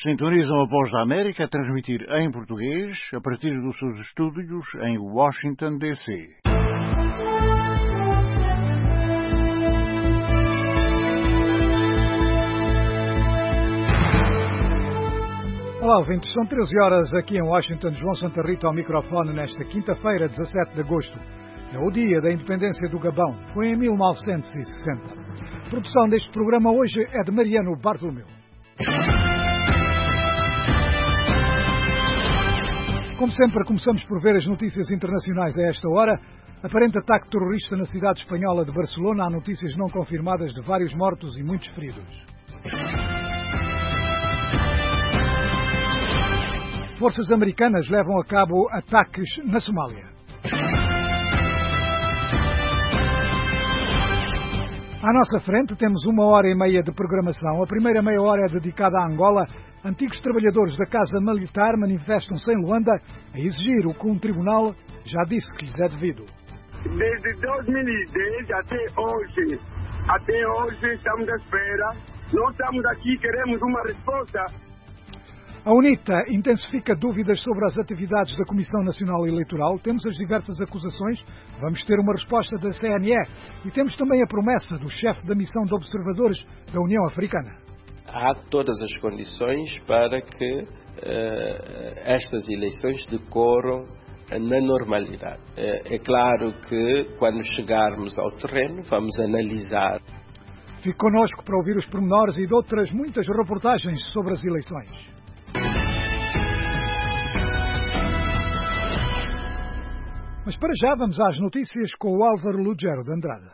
Sintonizam a Voz da América a transmitir em português a partir dos seus estúdios em Washington, D.C. Olá, ouvintes. São 13 horas aqui em Washington. João Santa Rita ao microfone nesta quinta-feira, 17 de agosto. É o dia da independência do Gabão. Foi em 1960. A produção deste programa hoje é de Mariano Bartolomeu. Como sempre, começamos por ver as notícias internacionais a esta hora. Aparente ataque terrorista na cidade espanhola de Barcelona. Há notícias não confirmadas de vários mortos e muitos feridos. Forças americanas levam a cabo ataques na Somália. À nossa frente temos 1h30 de programação. A primeira meia hora é dedicada à Angola. Antigos trabalhadores da Casa Militar manifestam-se em Luanda a exigir o que um tribunal já disse que lhes é devido. Desde 2010 até hoje estamos à espera. Nós estamos aqui, queremos uma resposta. A UNITA intensifica dúvidas sobre as atividades da Comissão Nacional Eleitoral. Temos as diversas acusações. Vamos ter uma resposta da CNE. E temos também a promessa do chefe da missão de observadores da União Africana. Há todas as condições para que estas eleições decorram na normalidade. É claro que quando chegarmos ao terreno vamos analisar. Fique connosco para ouvir os pormenores e de outras muitas reportagens sobre as eleições. Mas para já vamos às notícias com o Álvaro Lugero de Andrade.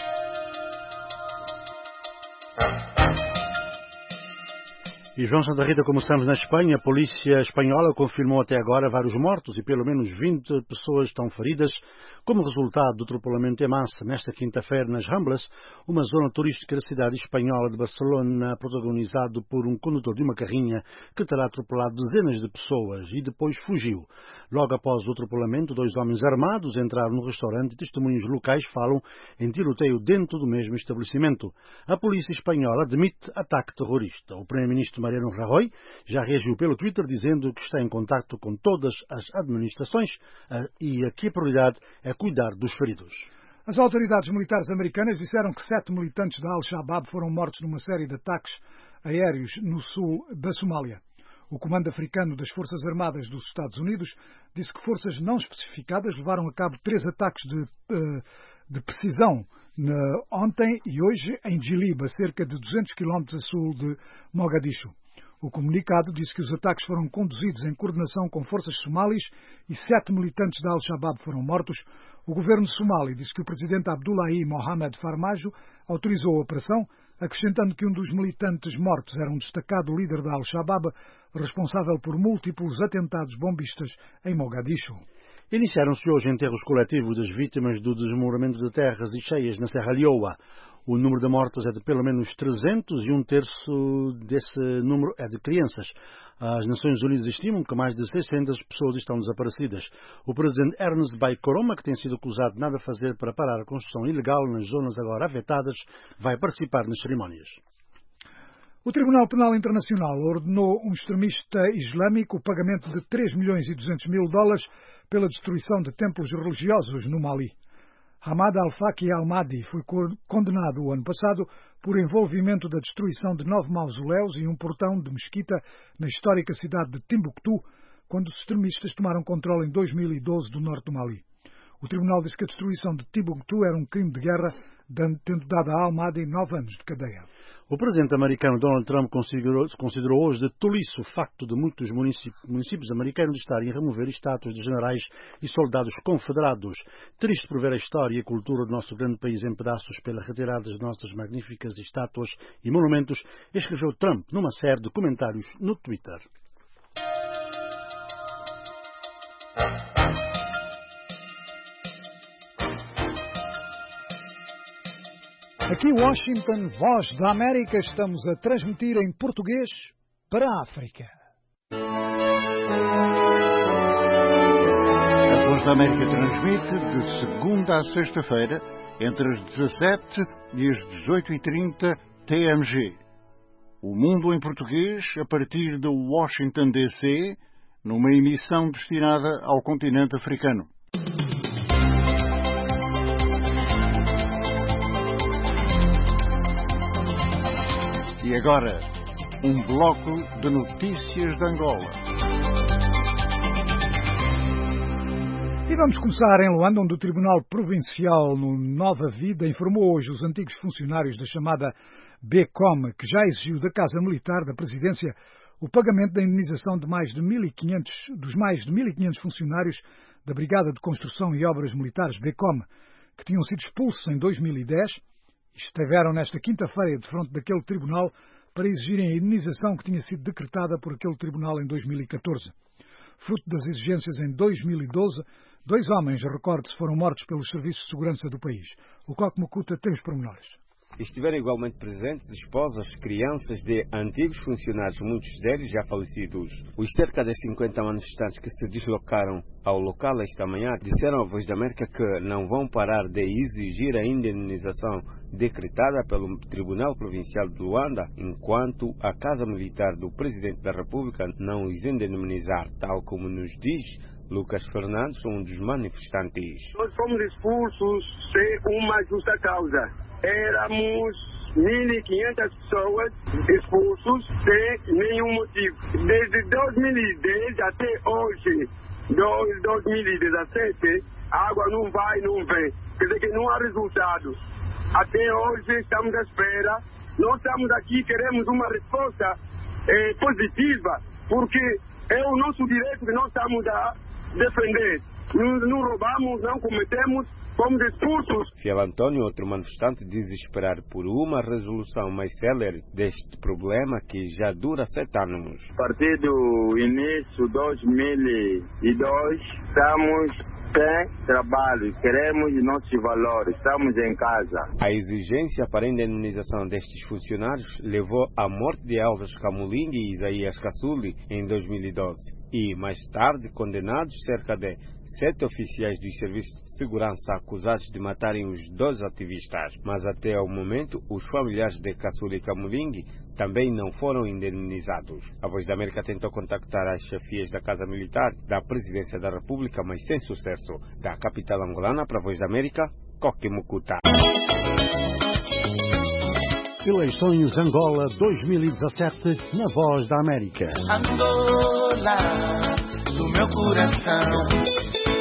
E João Santa Rita, começamos na Espanha. A polícia espanhola confirmou até agora vários mortos e pelo menos 20 pessoas estão feridas como resultado do atropelamento em massa nesta quinta-feira nas Ramblas, uma zona turística da cidade espanhola de Barcelona, protagonizado por um condutor de uma carrinha que terá atropelado dezenas de pessoas e depois fugiu. Logo após o atropelamento, 2 homens armados entraram no restaurante e testemunhos locais falam em tiroteio dentro do mesmo estabelecimento. A polícia espanhola admite ataque terrorista. O primeiro-ministro Mariano Rajoy já reagiu pelo Twitter dizendo que está em contacto com todas as administrações e que a prioridade é cuidar dos feridos. As autoridades militares americanas disseram que 7 militantes da Al-Shabaab foram mortos numa série de ataques aéreos no sul da Somália. O Comando Africano das Forças Armadas dos Estados Unidos disse que forças não especificadas levaram a cabo 3 ataques de precisão ontem e hoje em Djilib, a cerca de 200 km a sul de Mogadishu. O comunicado disse que os ataques foram conduzidos em coordenação com forças somalis e 7 militantes da Al-Shabaab foram mortos. O governo somali disse que o presidente Abdullahi Mohamed Farmajo autorizou a operação, acrescentando que um dos militantes mortos era um destacado líder da Al-Shabaab, responsável por múltiplos atentados bombistas em Mogadishu. Iniciaram-se hoje enterros coletivos das vítimas do desmoronamento de terras e cheias na Serra Leoa. O número de mortos é de pelo menos 300 e 1/3 desse número é de crianças. As Nações Unidas estimam que mais de 600 pessoas estão desaparecidas. O presidente Ernest Bai Koroma, que tem sido acusado de nada a fazer para parar a construção ilegal nas zonas agora afetadas, vai participar nas cerimónias. O Tribunal Penal Internacional ordenou um extremista islâmico o pagamento de $3.200.000 pela destruição de templos religiosos no Mali. Hamad al-Faqi al-Mahdi foi condenado o ano passado por envolvimento da destruição de 9 mausoléus e um portão de mesquita na histórica cidade de Timbuktu, quando os extremistas tomaram controle em 2012 do norte do Mali. O tribunal disse que a destruição de Timbuktu era um crime de guerra, tendo dado a al-Mahdi 9 anos de cadeia. O presidente americano Donald Trump considerou hoje de tolice o facto de muitos municípios americanos estarem a remover estátuas de generais e soldados confederados. Triste por ver a história e a cultura do nosso grande país em pedaços pela retirada das nossas magníficas estátuas e monumentos, escreveu Trump numa série de comentários no Twitter. Aqui em Washington, Voz da América, estamos a transmitir em português para a África. A Voz da América transmite de segunda a sexta-feira, entre as 17 e as 18h30 TMG. O Mundo em Português, a partir de Washington, D.C., numa emissão destinada ao continente africano. E agora, um bloco de notícias de Angola. E vamos começar em Luanda, onde o Tribunal Provincial no Nova Vida informou hoje os antigos funcionários da chamada BECOM, que já exigiu da Casa Militar da Presidência o pagamento da indemnização de dos mais de 1.500 funcionários da Brigada de Construção e Obras Militares BECOM, que tinham sido expulsos em 2010 e estiveram nesta quinta-feira defronte daquele tribunal para exigirem a indemnização que tinha sido decretada por aquele tribunal em 2014. Fruto das exigências em 2012, 2 homens, recorde-se, foram mortos pelos serviços de segurança do país. O Coque Mucuta tem os pormenores. Estiveram igualmente presentes esposas, crianças de antigos funcionários, muitos deles já falecidos. Os cerca de 50 manifestantes que se deslocaram ao local esta manhã disseram à Voz da América que não vão parar de exigir a indemnização decretada pelo Tribunal Provincial de Luanda enquanto a Casa Militar do Presidente da República não os indemnizar, tal como nos diz Lucas Fernandes, um dos manifestantes. Nós fomos expulsos sem uma justa causa. Éramos 1.500 pessoas expulsos sem nenhum motivo. Desde 2010 até hoje, 2017, a água não vai, não vem. Quer dizer que não há resultados. Até hoje estamos à espera. Nós estamos aqui, queremos uma resposta positiva, porque é o nosso direito que nós estamos a defender. Não roubamos, não cometemos, fomos expulsos. Fiel Antônio, outro manifestante, diz esperar por uma resolução mais célere deste problema que já dura 7 anos. A partir do início de 2002, estamos sem trabalho, queremos nossos valores, estamos em casa. A exigência para a indemnização destes funcionários levou à morte de Alves Camuling e Isaías Cassuli em 2012 e, mais tarde, condenados cerca de 7 oficiais dos serviços de segurança acusados de matarem os 2 ativistas. Mas até ao momento, os familiares de Cassuli e Camuling também não foram indemnizados. A Voz da América tentou contactar as chefias da Casa Militar da Presidência da República, mas sem sucesso. Da capital angolana para a Voz da América, Coque Mucuta. Eleições Angola 2017 na Voz da América. Angola, do meu coração.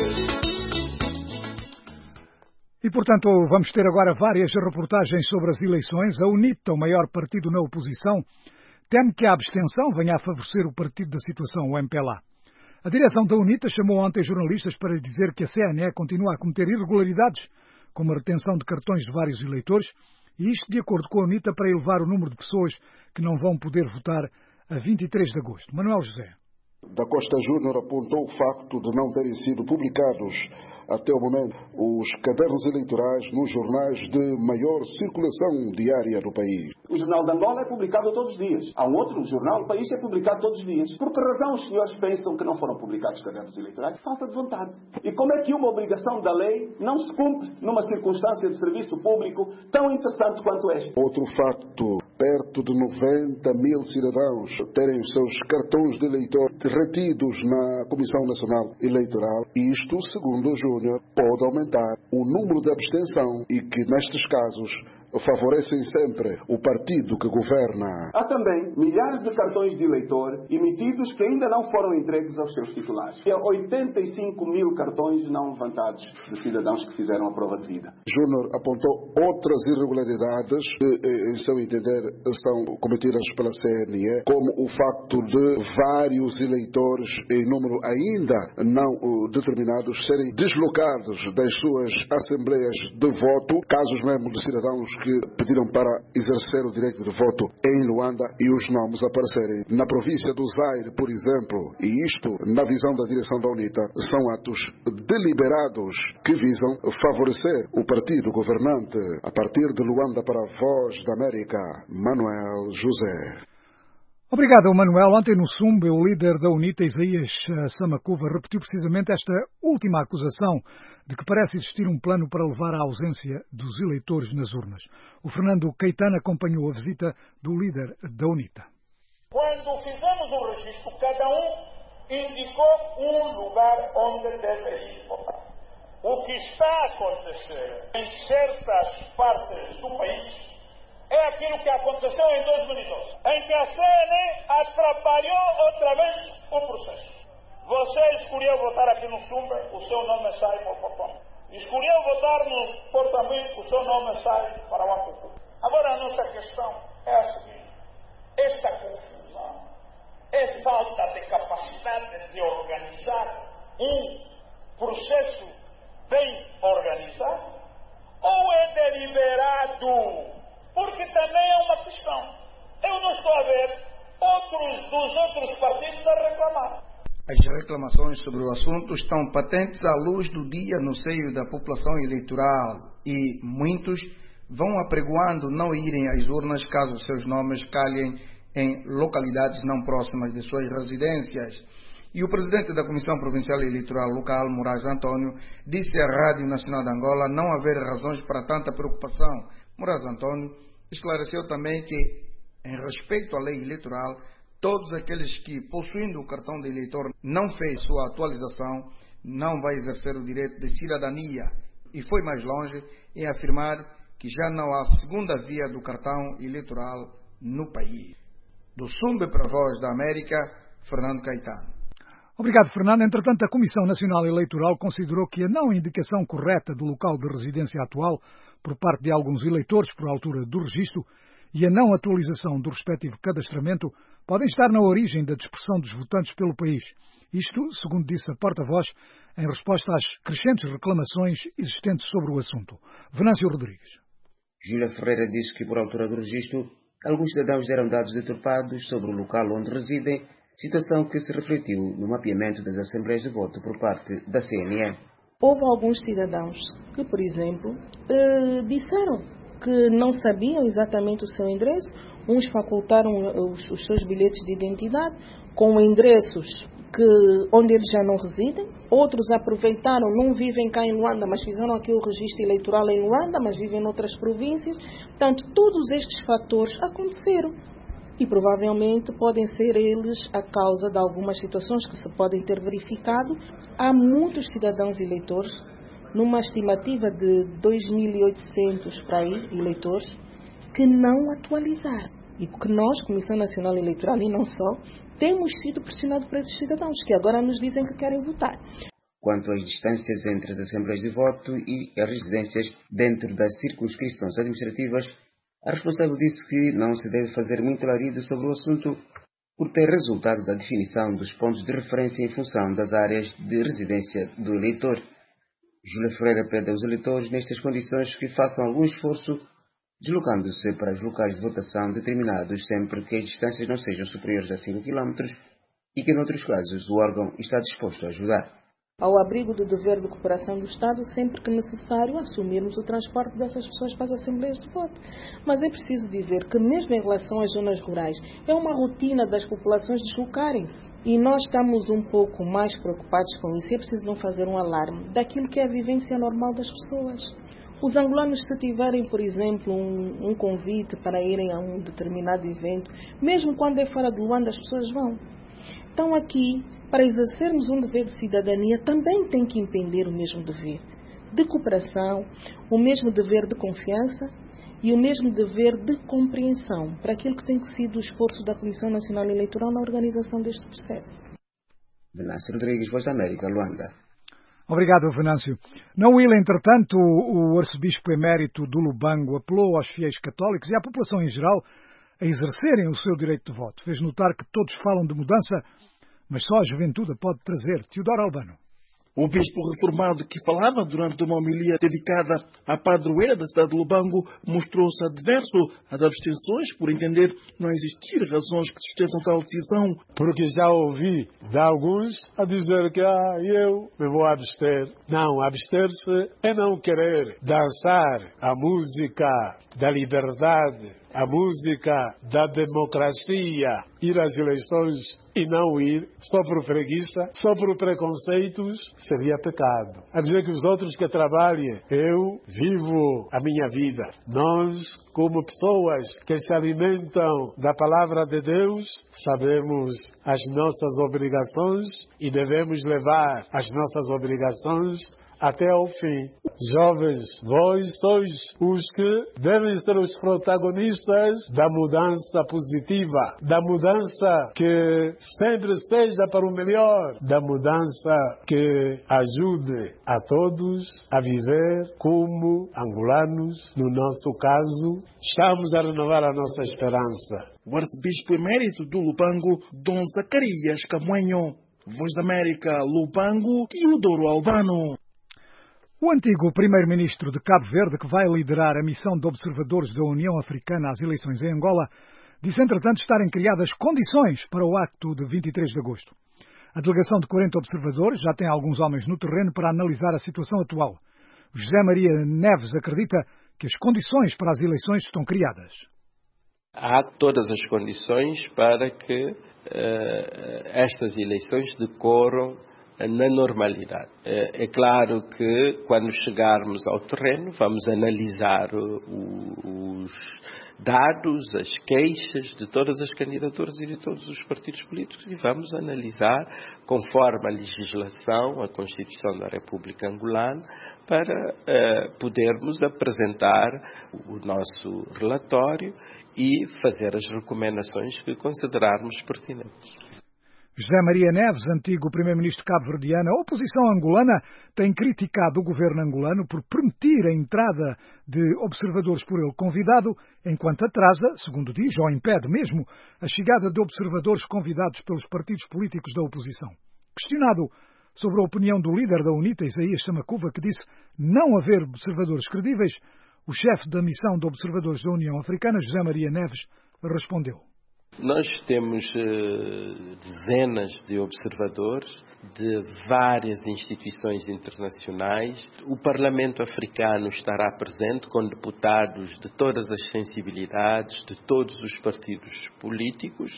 E, portanto, vamos ter agora várias reportagens sobre as eleições. A UNITA, o maior partido na oposição, teme que a abstenção venha a favorecer o partido da situação, o MPLA. A direção da UNITA chamou ontem jornalistas para dizer que a CNE continua a cometer irregularidades, como a retenção de cartões de vários eleitores, e isto de acordo com a UNITA para elevar o número de pessoas que não vão poder votar a 23 de agosto. Manuel José. Da Costa Júnior apontou o facto de não terem sido publicados até o momento os cadernos eleitorais nos jornais de maior circulação diária do país. O Jornal de Angola é publicado todos os dias. Há um outro jornal, o País, é publicado todos os dias. Por que razão os senhores pensam que não foram publicados os cadernos eleitorais? Falta de vontade. E como é que uma obrigação da lei não se cumpre numa circunstância de serviço público tão interessante quanto esta? Outro facto, perto de 90 mil cidadãos terem os seus cartões de eleitor retidos na Comissão Nacional Eleitoral. Isto, segundo o Júnior, pode aumentar o número de abstenção e que, nestes casos, favorecem sempre o partido que governa. Há também milhares de cartões de eleitor emitidos que ainda não foram entregues aos seus titulares. E há 85 mil cartões não levantados de cidadãos que fizeram a prova de vida. Júnior apontou outras irregularidades que, em seu entender, são cometidas pela CNE, como o facto de vários eleitores em número ainda não determinados serem deslocados das suas assembleias de voto, casos mesmo de cidadãos que pediram para exercer o direito de voto em Luanda e os nomes aparecerem na província do Zaire, por exemplo. E isto, na visão da direção da UNITA, são atos deliberados que visam favorecer o partido governante. A partir de Luanda para a Voz da América, Manuel José. Obrigado, Manuel. Ontem no Sumbe, o líder da UNITA, Isaías Samacuva, repetiu precisamente esta última acusação de que parece existir um plano para levar à ausência dos eleitores nas urnas. O Fernando Caetano acompanhou a visita do líder da UNITA. Quando fizemos o registro, cada um indicou um lugar onde deve ir votar. O que está a acontecer em certas partes do país é aquilo que aconteceu em 2012, em que a CNE atrapalhou outra vez o processo. Você escolheu votar aqui no Sumbe, o seu nome sai para o Portão. Escolheu votar no Portamento, o seu nome sai para o Ampucu. Agora a nossa questão é a seguinte: esta confusão é falta de capacidade de organizar um processo bem organizado ou é deliberado? Porque também é uma questão. Eu não estou a ver dos outros partidos a reclamar. As reclamações sobre o assunto estão patentes à luz do dia no seio da população eleitoral e muitos vão apregoando não irem às urnas caso seus nomes calhem em localidades não próximas de suas residências. E o presidente da Comissão Provincial Eleitoral Local, Moraes António, disse à Rádio Nacional de Angola não haver razões para tanta preocupação. Moraes António esclareceu também que, em respeito à lei eleitoral, todos aqueles que, possuindo o cartão de eleitor, não fez sua atualização, não vai exercer o direito de cidadania. E foi mais longe em afirmar que já não há segunda via do cartão eleitoral no país. Do Sumbe para a Voz da América, Fernando Caetano. Obrigado, Fernando. Entretanto, a Comissão Nacional Eleitoral considerou que a não indicação correta do local de residência atual por parte de alguns eleitores por altura do registro e a não atualização do respectivo cadastramento podem estar na origem da dispersão dos votantes pelo país. Isto, segundo disse a porta-voz, em resposta às crescentes reclamações existentes sobre o assunto. Venâncio Rodrigues. Júlia Ferreira diz que, por altura do registro, alguns cidadãos deram dados deturpados sobre o local onde residem, situação que se refletiu no mapeamento das assembleias de voto por parte da CNE. Houve alguns cidadãos que, por exemplo, disseram que não sabiam exatamente o seu endereço. Uns facultaram os seus bilhetes de identidade com endereços onde eles já não residem. Outros aproveitaram, não vivem cá em Luanda, mas fizeram aqui o registro eleitoral em Luanda, mas vivem em outras províncias. Portanto, todos estes fatores aconteceram. E provavelmente podem ser eles a causa de algumas situações que se podem ter verificado. Há muitos cidadãos eleitores, numa estimativa de 2.800 para aí, eleitores, que não atualizaram. E que nós, Comissão Nacional Eleitoral, e não só, temos sido pressionados por esses cidadãos, que agora nos dizem que querem votar. Quanto às distâncias entre as assembleias de voto e as residências dentro das circunscrições administrativas, a responsável disse que não se deve fazer muito alarido sobre o assunto por ter resultado da definição dos pontos de referência em função das áreas de residência do eleitor. Júlia Ferreira pede aos eleitores, nestas condições, que façam algum esforço, deslocando-se para os locais de votação determinados sempre que as distâncias não sejam superiores a 5 km e que, noutros casos, o órgão está disposto a ajudar. Ao abrigo do dever de cooperação do Estado, sempre que necessário, assumirmos o transporte dessas pessoas para as assembleias de voto. Mas é preciso dizer que, mesmo em relação às zonas rurais, é uma rotina das populações deslocarem-se. E nós estamos um pouco mais preocupados com isso. É preciso não fazer um alarme daquilo que é a vivência normal das pessoas. Os angolanos, se tiverem, por exemplo, um convite para irem a um determinado evento, mesmo quando é fora de Luanda, as pessoas vão. Então aqui, para exercermos um dever de cidadania, também tem que empreender o mesmo dever de cooperação, o mesmo dever de confiança e o mesmo dever de compreensão para aquilo que tem sido o esforço da Comissão Nacional Eleitoral na organização deste processo. Venâncio Rodrigues, Voz da América, Luanda. Obrigado, Venâncio. Na Huila, entretanto, o arcebispo emérito do Lubango apelou aos fiéis católicos e à população em geral a exercerem o seu direito de voto. Fez notar que todos falam de mudança, mas só a juventude a pode trazer. Teodoro Albano. O bispo reformado que falava durante uma homilia dedicada à padroeira da cidade de Lubango mostrou-se adverso às abstenções por entender não existir razões que sustentam tal decisão. Porque já ouvi de alguns a dizer que eu me vou abster. Não, abster-se é não querer dançar a música da liberdade, a música da democracia, ir às eleições e não ir, só por preguiça, só por preconceitos, seria pecado. A dizer que os outros que trabalhem, eu vivo a minha vida. Nós, como pessoas que se alimentam da palavra de Deus, sabemos as nossas obrigações e devemos levar as nossas obrigações até ao fim. Jovens, vós sois os que devem ser os protagonistas da mudança positiva, da mudança que sempre seja para o melhor, da mudança que ajude a todos a viver como angolanos. No nosso caso, estamos a renovar a nossa esperança. O arcebispo emérito do Lubango, Dom Zacarias Camuenho. Voz da América, Lubango, Teodoro Albano. O antigo primeiro-ministro de Cabo Verde, que vai liderar a missão de observadores da União Africana às eleições em Angola, disse, entretanto, estarem criadas condições para o acto de 23 de agosto. A delegação de 40 observadores já tem alguns homens no terreno para analisar a situação atual. José Maria Neves acredita que as condições para as eleições estão criadas. Há todas as condições para que estas eleições decorram na normalidade. É claro que quando chegarmos ao terreno vamos analisar os dados, as queixas de todas as candidaturas e de todos os partidos políticos e vamos analisar conforme a legislação, a Constituição da República Angolana, para podermos apresentar o nosso relatório e fazer as recomendações que considerarmos pertinentes. José Maria Neves, antigo primeiro-ministro cabo-verdiano, a oposição angolana tem criticado o governo angolano por permitir a entrada de observadores por ele convidado, enquanto atrasa, segundo diz, ou impede mesmo, a chegada de observadores convidados pelos partidos políticos da oposição. Questionado sobre a opinião do líder da UNITA, Isaías Samacuva, que disse não haver observadores credíveis, o chefe da missão de observadores da União Africana, José Maria Neves, respondeu. Nós temos dezenas de observadores de várias instituições internacionais. O Parlamento africano estará presente com deputados de todas as sensibilidades, de todos os partidos políticos.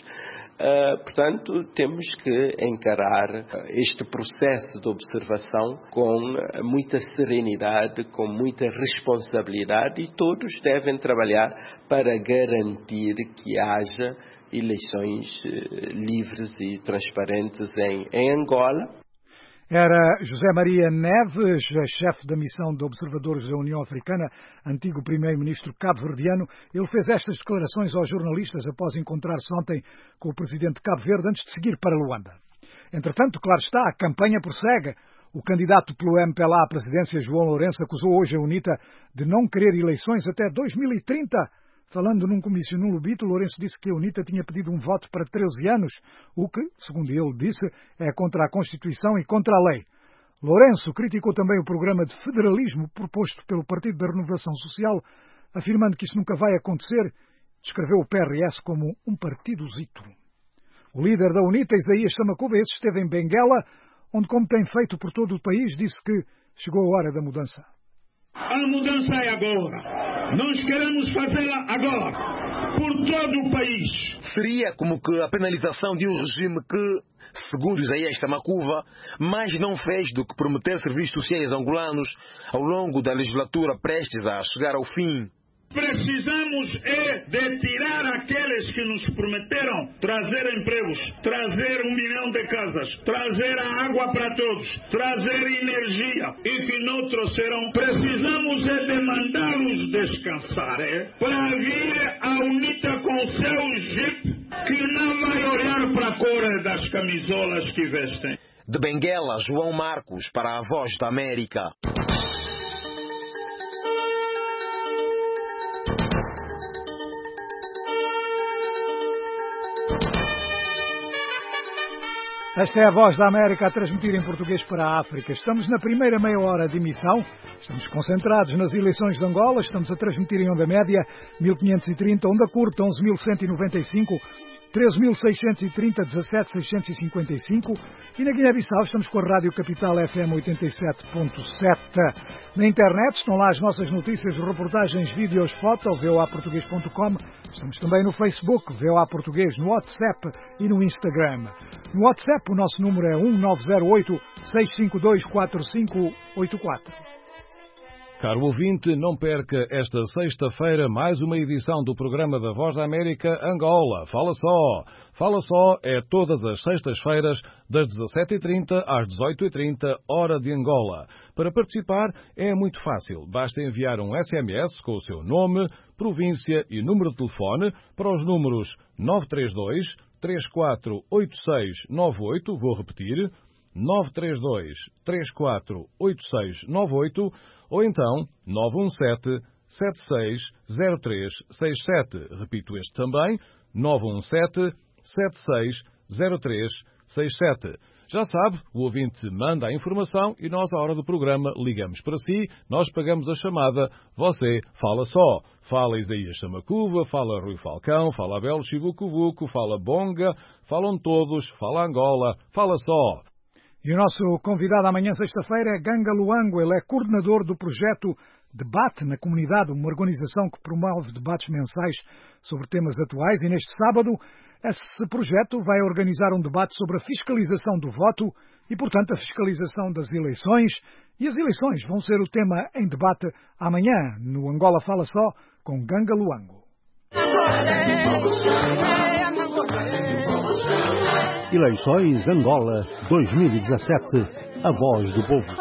Portanto, temos que encarar este processo de observação com muita serenidade, com muita responsabilidade, e todos devem trabalhar para garantir que haja eleições livres e transparentes em Angola. Era José Maria Neves, chefe da missão de observadores da União Africana, antigo primeiro-ministro cabo-verdiano. Ele fez estas declarações aos jornalistas após encontrar-se ontem com o presidente de Cabo Verde antes de seguir para Luanda. Entretanto, claro está, a campanha prossegue. O candidato pelo MPLA à presidência, João Lourenço, acusou hoje a UNITA de não querer eleições até 2030. Falando num comício no Lubito, Lourenço disse que a UNITA tinha pedido um voto para 13 anos, o que, segundo ele disse, é contra a Constituição e contra a lei. Lourenço criticou também o programa de federalismo proposto pelo Partido da Renovação Social, afirmando que isso nunca vai acontecer. Descreveu o PRS como um partidozito. O líder da UNITA, Isaías Samacuva, esse esteve em Benguela, onde, como tem feito por todo o país, disse que chegou a hora da mudança. A mudança é agora. Nós queremos fazê-la agora, por todo o país. Seria como que a penalização de um regime que, segundo Isaías Samacuva, mais não fez do que prometer serviços sociais angolanos ao longo da legislatura prestes a chegar ao fim. Precisamos de tirar aqueles que nos prometeram trazer empregos, trazer 1 milhão de casas, trazer a água para todos, trazer energia e que não trouxeram. Precisamos de mandá-los descansar, para vir a UNITA com seu jeep, que não vai olhar para a cor das camisolas que vestem. De Benguela, João Marcos, para a Voz da América. Esta é a Voz da América a transmitir em português para a África. Estamos na primeira meia hora de emissão. Estamos concentrados nas eleições de Angola. Estamos a transmitir em onda média 1530, onda curta 11.195 13.630, 17.655 e na Guiné-Bissau estamos com a Rádio Capital FM 87.7. Na internet estão lá as nossas notícias, reportagens, vídeos, fotos, voaportuguês.com. Estamos também no Facebook, VOA Português, no WhatsApp e no Instagram. No WhatsApp o nosso número é 1908-652-4584. Caro ouvinte, não perca esta sexta-feira mais uma edição do programa da Voz da América Angola. Fala Só! Fala Só é todas as sextas-feiras, das 17h30 às 18h30, hora de Angola. Para participar é muito fácil. Basta enviar um SMS com o seu nome, província e número de telefone para os números 932 348698, vou repetir, 932 348698, ou então 917-760367. Repito este também, 917-760367. Já sabe, o ouvinte manda a informação e nós, à hora do programa, ligamos para si, nós pagamos a chamada, você fala só. Fala Isaías Chamacuva, fala Rui Falcão, fala Abel Chivucuvuco, fala Bonga, falam todos, fala Angola, fala só. E o nosso convidado amanhã, sexta-feira, é Ganga Luango. Ele é coordenador do projeto Debate na Comunidade, uma organização que promove debates mensais sobre temas atuais. E neste sábado, esse projeto vai organizar um debate sobre a fiscalização do voto e, portanto, a fiscalização das eleições. E as eleições vão ser o tema em debate amanhã, no Angola Fala Só, com Ganga Luango. Eleições Angola 2017. A voz do povo.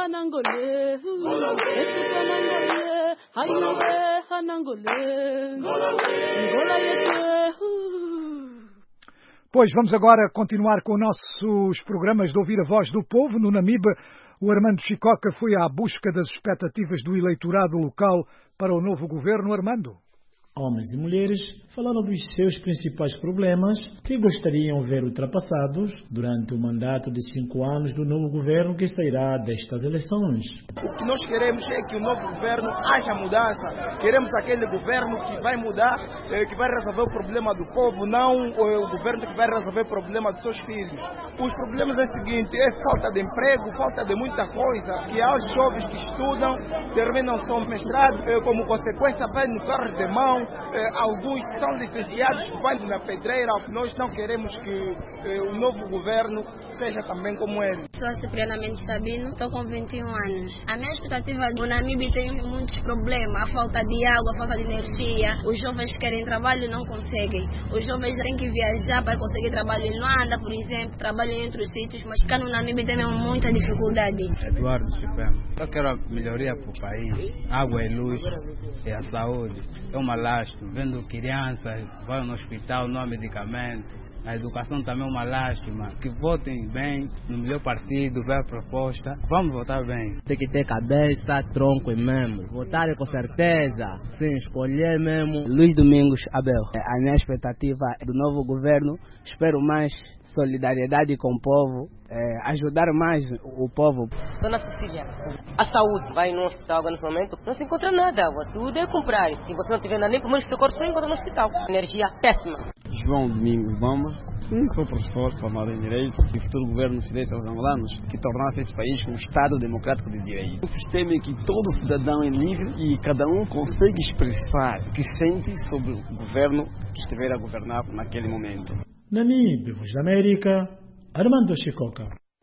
Pois vamos agora continuar com nossos programas de ouvir a voz do povo. No Namibe, o Armando Chicoca foi à busca das expectativas do eleitorado local para o novo governo. Armando. Homens e mulheres falaram dos seus principais problemas que gostariam de ver ultrapassados durante o mandato de 5 anos do novo governo que sairá destas eleições. O que nós queremos é que o novo governo haja mudança. Queremos aquele governo que vai mudar, que vai resolver o problema do povo, não o governo que vai resolver o problema dos seus filhos. Os problemas é o seguinte, é falta de emprego, falta de muita coisa, que há os jovens que estudam, terminam seu mestrado, como consequência vai no carro de mão, alguns são licenciados que vão na pedreira. Nós não queremos que o novo governo seja também como ele. Sou Cipriana Mendes Sabino, estou com 21 anos. A minha expectativa do Namibe tem muitos problemas, a falta de água, a falta de energia. Os jovens querem trabalho e não conseguem. Os jovens têm que viajar para conseguir trabalho. Ele não anda, por exemplo, trabalha em outros sítios, mas cá no Namibe tem muita dificuldade. Eduardo Chipema, eu quero a melhoria para o país. Água e luz, e a saúde. É uma lastro. Vendo crianças, vão no hospital, não há medicamento. A educação também é uma lástima. Que votem bem no melhor partido, vê a proposta. Vamos votar bem. Tem que ter cabeça, tronco e membros. Votar com certeza. Sim, escolher mesmo. Luiz Domingos Abel. A minha expectativa do novo governo, espero mais solidariedade com o povo. Ajudar mais o povo. Dona Cecília, a saúde, vai no hospital agora nesse momento, não se encontra nada, tudo é comprar. Se você não tiver nada nem primeiro socorro, só encontra no hospital. Energia péssima. João Domingos Bamba, sim, sou professor formado em Direito e futuro governo fidel aos angolanos que tornasse este país um Estado democrático de direito. Um sistema em que todo cidadão é livre e cada um consegue expressar o que sente sobre o governo que estiver a governar naquele momento. Namibe, Voz da América, Armando Chicoca.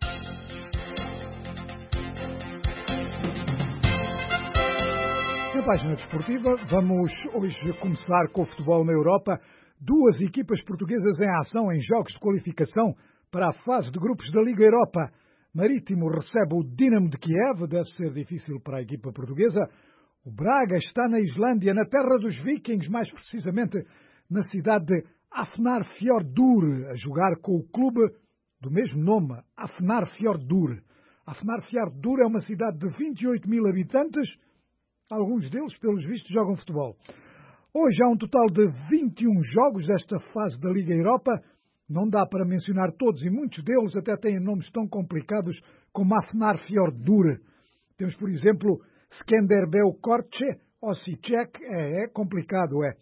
Na página desportiva, vamos hoje começar com o futebol na Europa. 2 equipas portuguesas em ação em jogos de qualificação para a fase de grupos da Liga Europa. Marítimo recebe o Dinamo de Kiev, deve ser difícil para a equipa portuguesa. O Braga está na Islândia, na terra dos vikings, mais precisamente na cidade de Hafnarfjordur, a jogar com o clube do mesmo nome, Hafnarfjordur. Hafnarfjordur é uma cidade de 28 mil habitantes, alguns deles, pelos vistos, jogam futebol. Hoje há um total de 21 jogos desta fase da Liga Europa. Não dá para mencionar todos e muitos deles até têm nomes tão complicados como Hafnarfjordur. Temos, por exemplo, Skanderbeu Korče, Osijek, é complicado, é.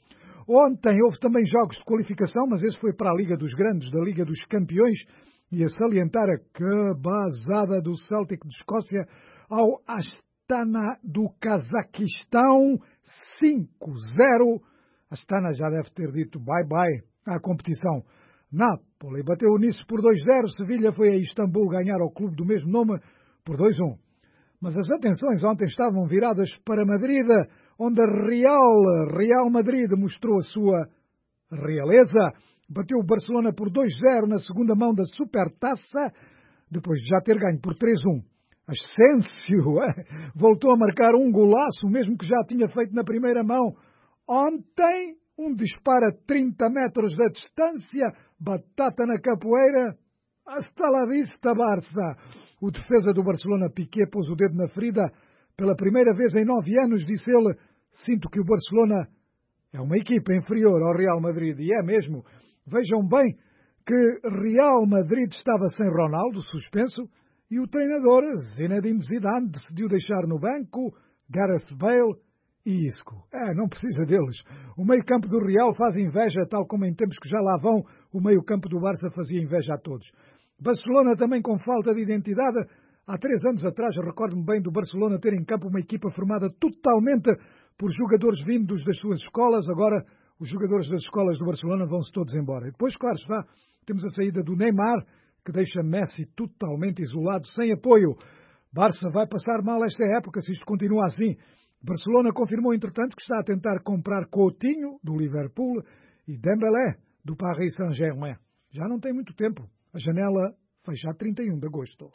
Ontem houve também jogos de qualificação, mas esse foi para a Liga dos Grandes, da Liga dos Campeões, e a salientar a cabazada do Celtic de Escócia ao Astana do Cazaquistão, 5-0. Astana já deve ter dito bye-bye à competição. Napoli bateu o Nice por 2-0, Sevilha foi a Istambul ganhar ao clube do mesmo nome por 2-1. Mas as atenções ontem estavam viradas para Madrid, onde a Real Madrid mostrou a sua realeza. Bateu o Barcelona por 2-0 na segunda mão da Supertaça, depois de já ter ganho por 3-1. Asensio voltou a marcar um golaço, mesmo que já tinha feito na primeira mão. Ontem, um disparo a 30 metros da distância, batata na capoeira. Hasta la vista, Barça. O defesa do Barcelona, Piqué, pôs o dedo na ferida. Pela primeira vez em 9 anos, disse ele, sinto que o Barcelona é uma equipa inferior ao Real Madrid. E é mesmo. Vejam bem que Real Madrid estava sem Ronaldo, suspenso, e o treinador, Zinedine Zidane, decidiu deixar no banco Gareth Bale e Isco. Não precisa deles. O meio-campo do Real faz inveja, tal como em tempos que já lá vão, o meio-campo do Barça fazia inveja a todos. Barcelona também com falta de identidade. Há 3 anos atrás, recordo-me bem do Barcelona ter em campo uma equipa formada totalmente por jogadores vindos das suas escolas. Agora, os jogadores das escolas do Barcelona vão-se todos embora. E depois, claro está, temos a saída do Neymar, que deixa Messi totalmente isolado, sem apoio. Barça vai passar mal esta época se isto continua assim. Barcelona confirmou, entretanto, que está a tentar comprar Coutinho, do Liverpool, e Dembélé, do Paris Saint-Germain. Já não tem muito tempo. A janela fecha a 31 de agosto.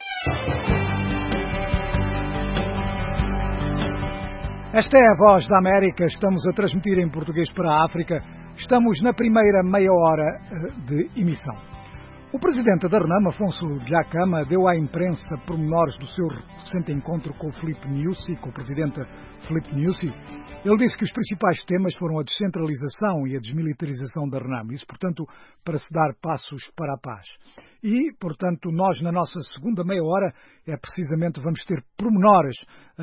Esta é a Voz da América. Estamos a transmitir em português para a África. Estamos na primeira meia hora de emissão. O presidente da RENAM, Afonso Dhlakama, deu à imprensa pormenores do seu recente encontro com o Filipe Nyusi, com o presidente Filipe Nyusi. Ele disse que os principais temas foram a descentralização e a desmilitarização da RENAM. Isso, portanto, para se dar passos para a paz. E, portanto, nós, na nossa segunda meia hora, precisamente vamos ter pormenores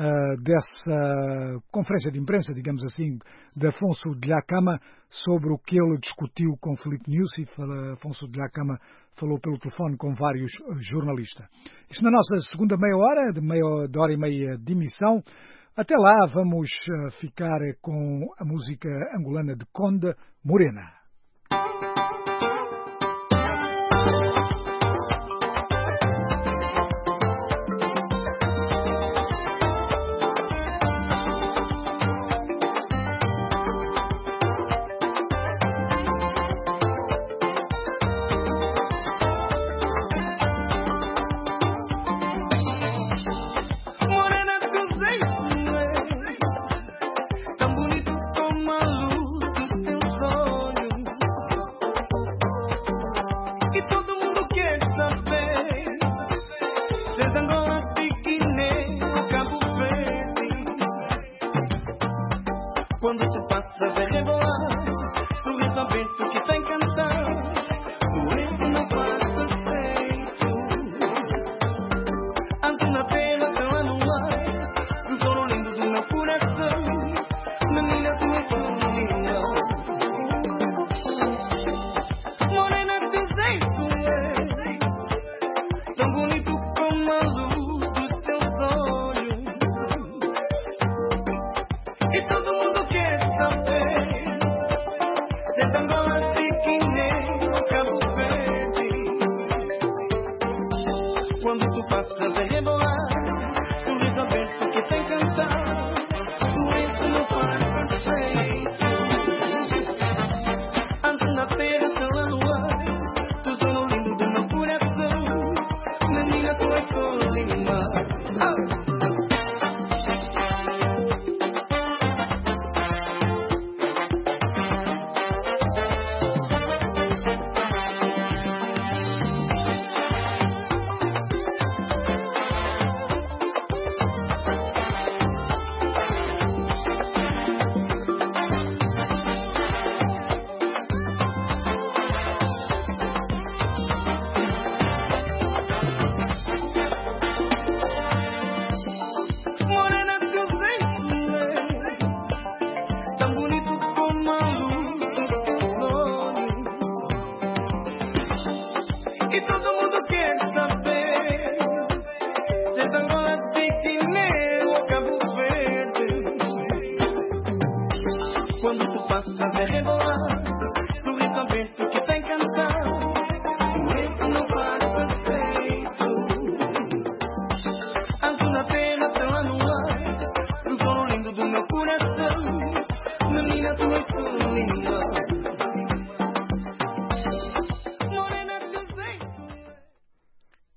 dessa conferência de imprensa, digamos assim, de Afonso Dhlakama, sobre o que ele discutiu com Filipe Nyusi. Afonso Dhlakama falou pelo telefone com vários jornalistas. Isso na nossa segunda meia hora, de hora e meia de emissão. Até lá vamos ficar com a música angolana de Conde, Morena.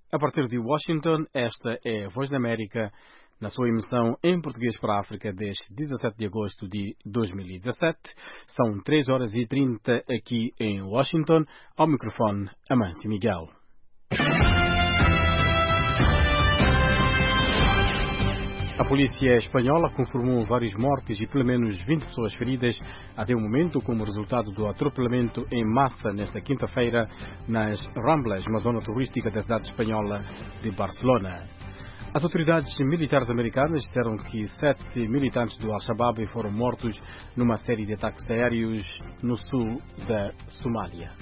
A partir de Washington, esta é a Voz da América, na sua emissão em português para a África desde 17 de agosto de 2017. São 3h30 aqui em Washington. Ao microfone, Amâncio Miguel. A polícia espanhola confirmou vários mortos e pelo menos 20 pessoas feridas até o momento como resultado do atropelamento em massa nesta quinta-feira nas Ramblas, uma zona turística da cidade espanhola de Barcelona. As autoridades militares americanas disseram que 7 militantes do Al-Shabaab foram mortos numa série de ataques aéreos no sul da Somália.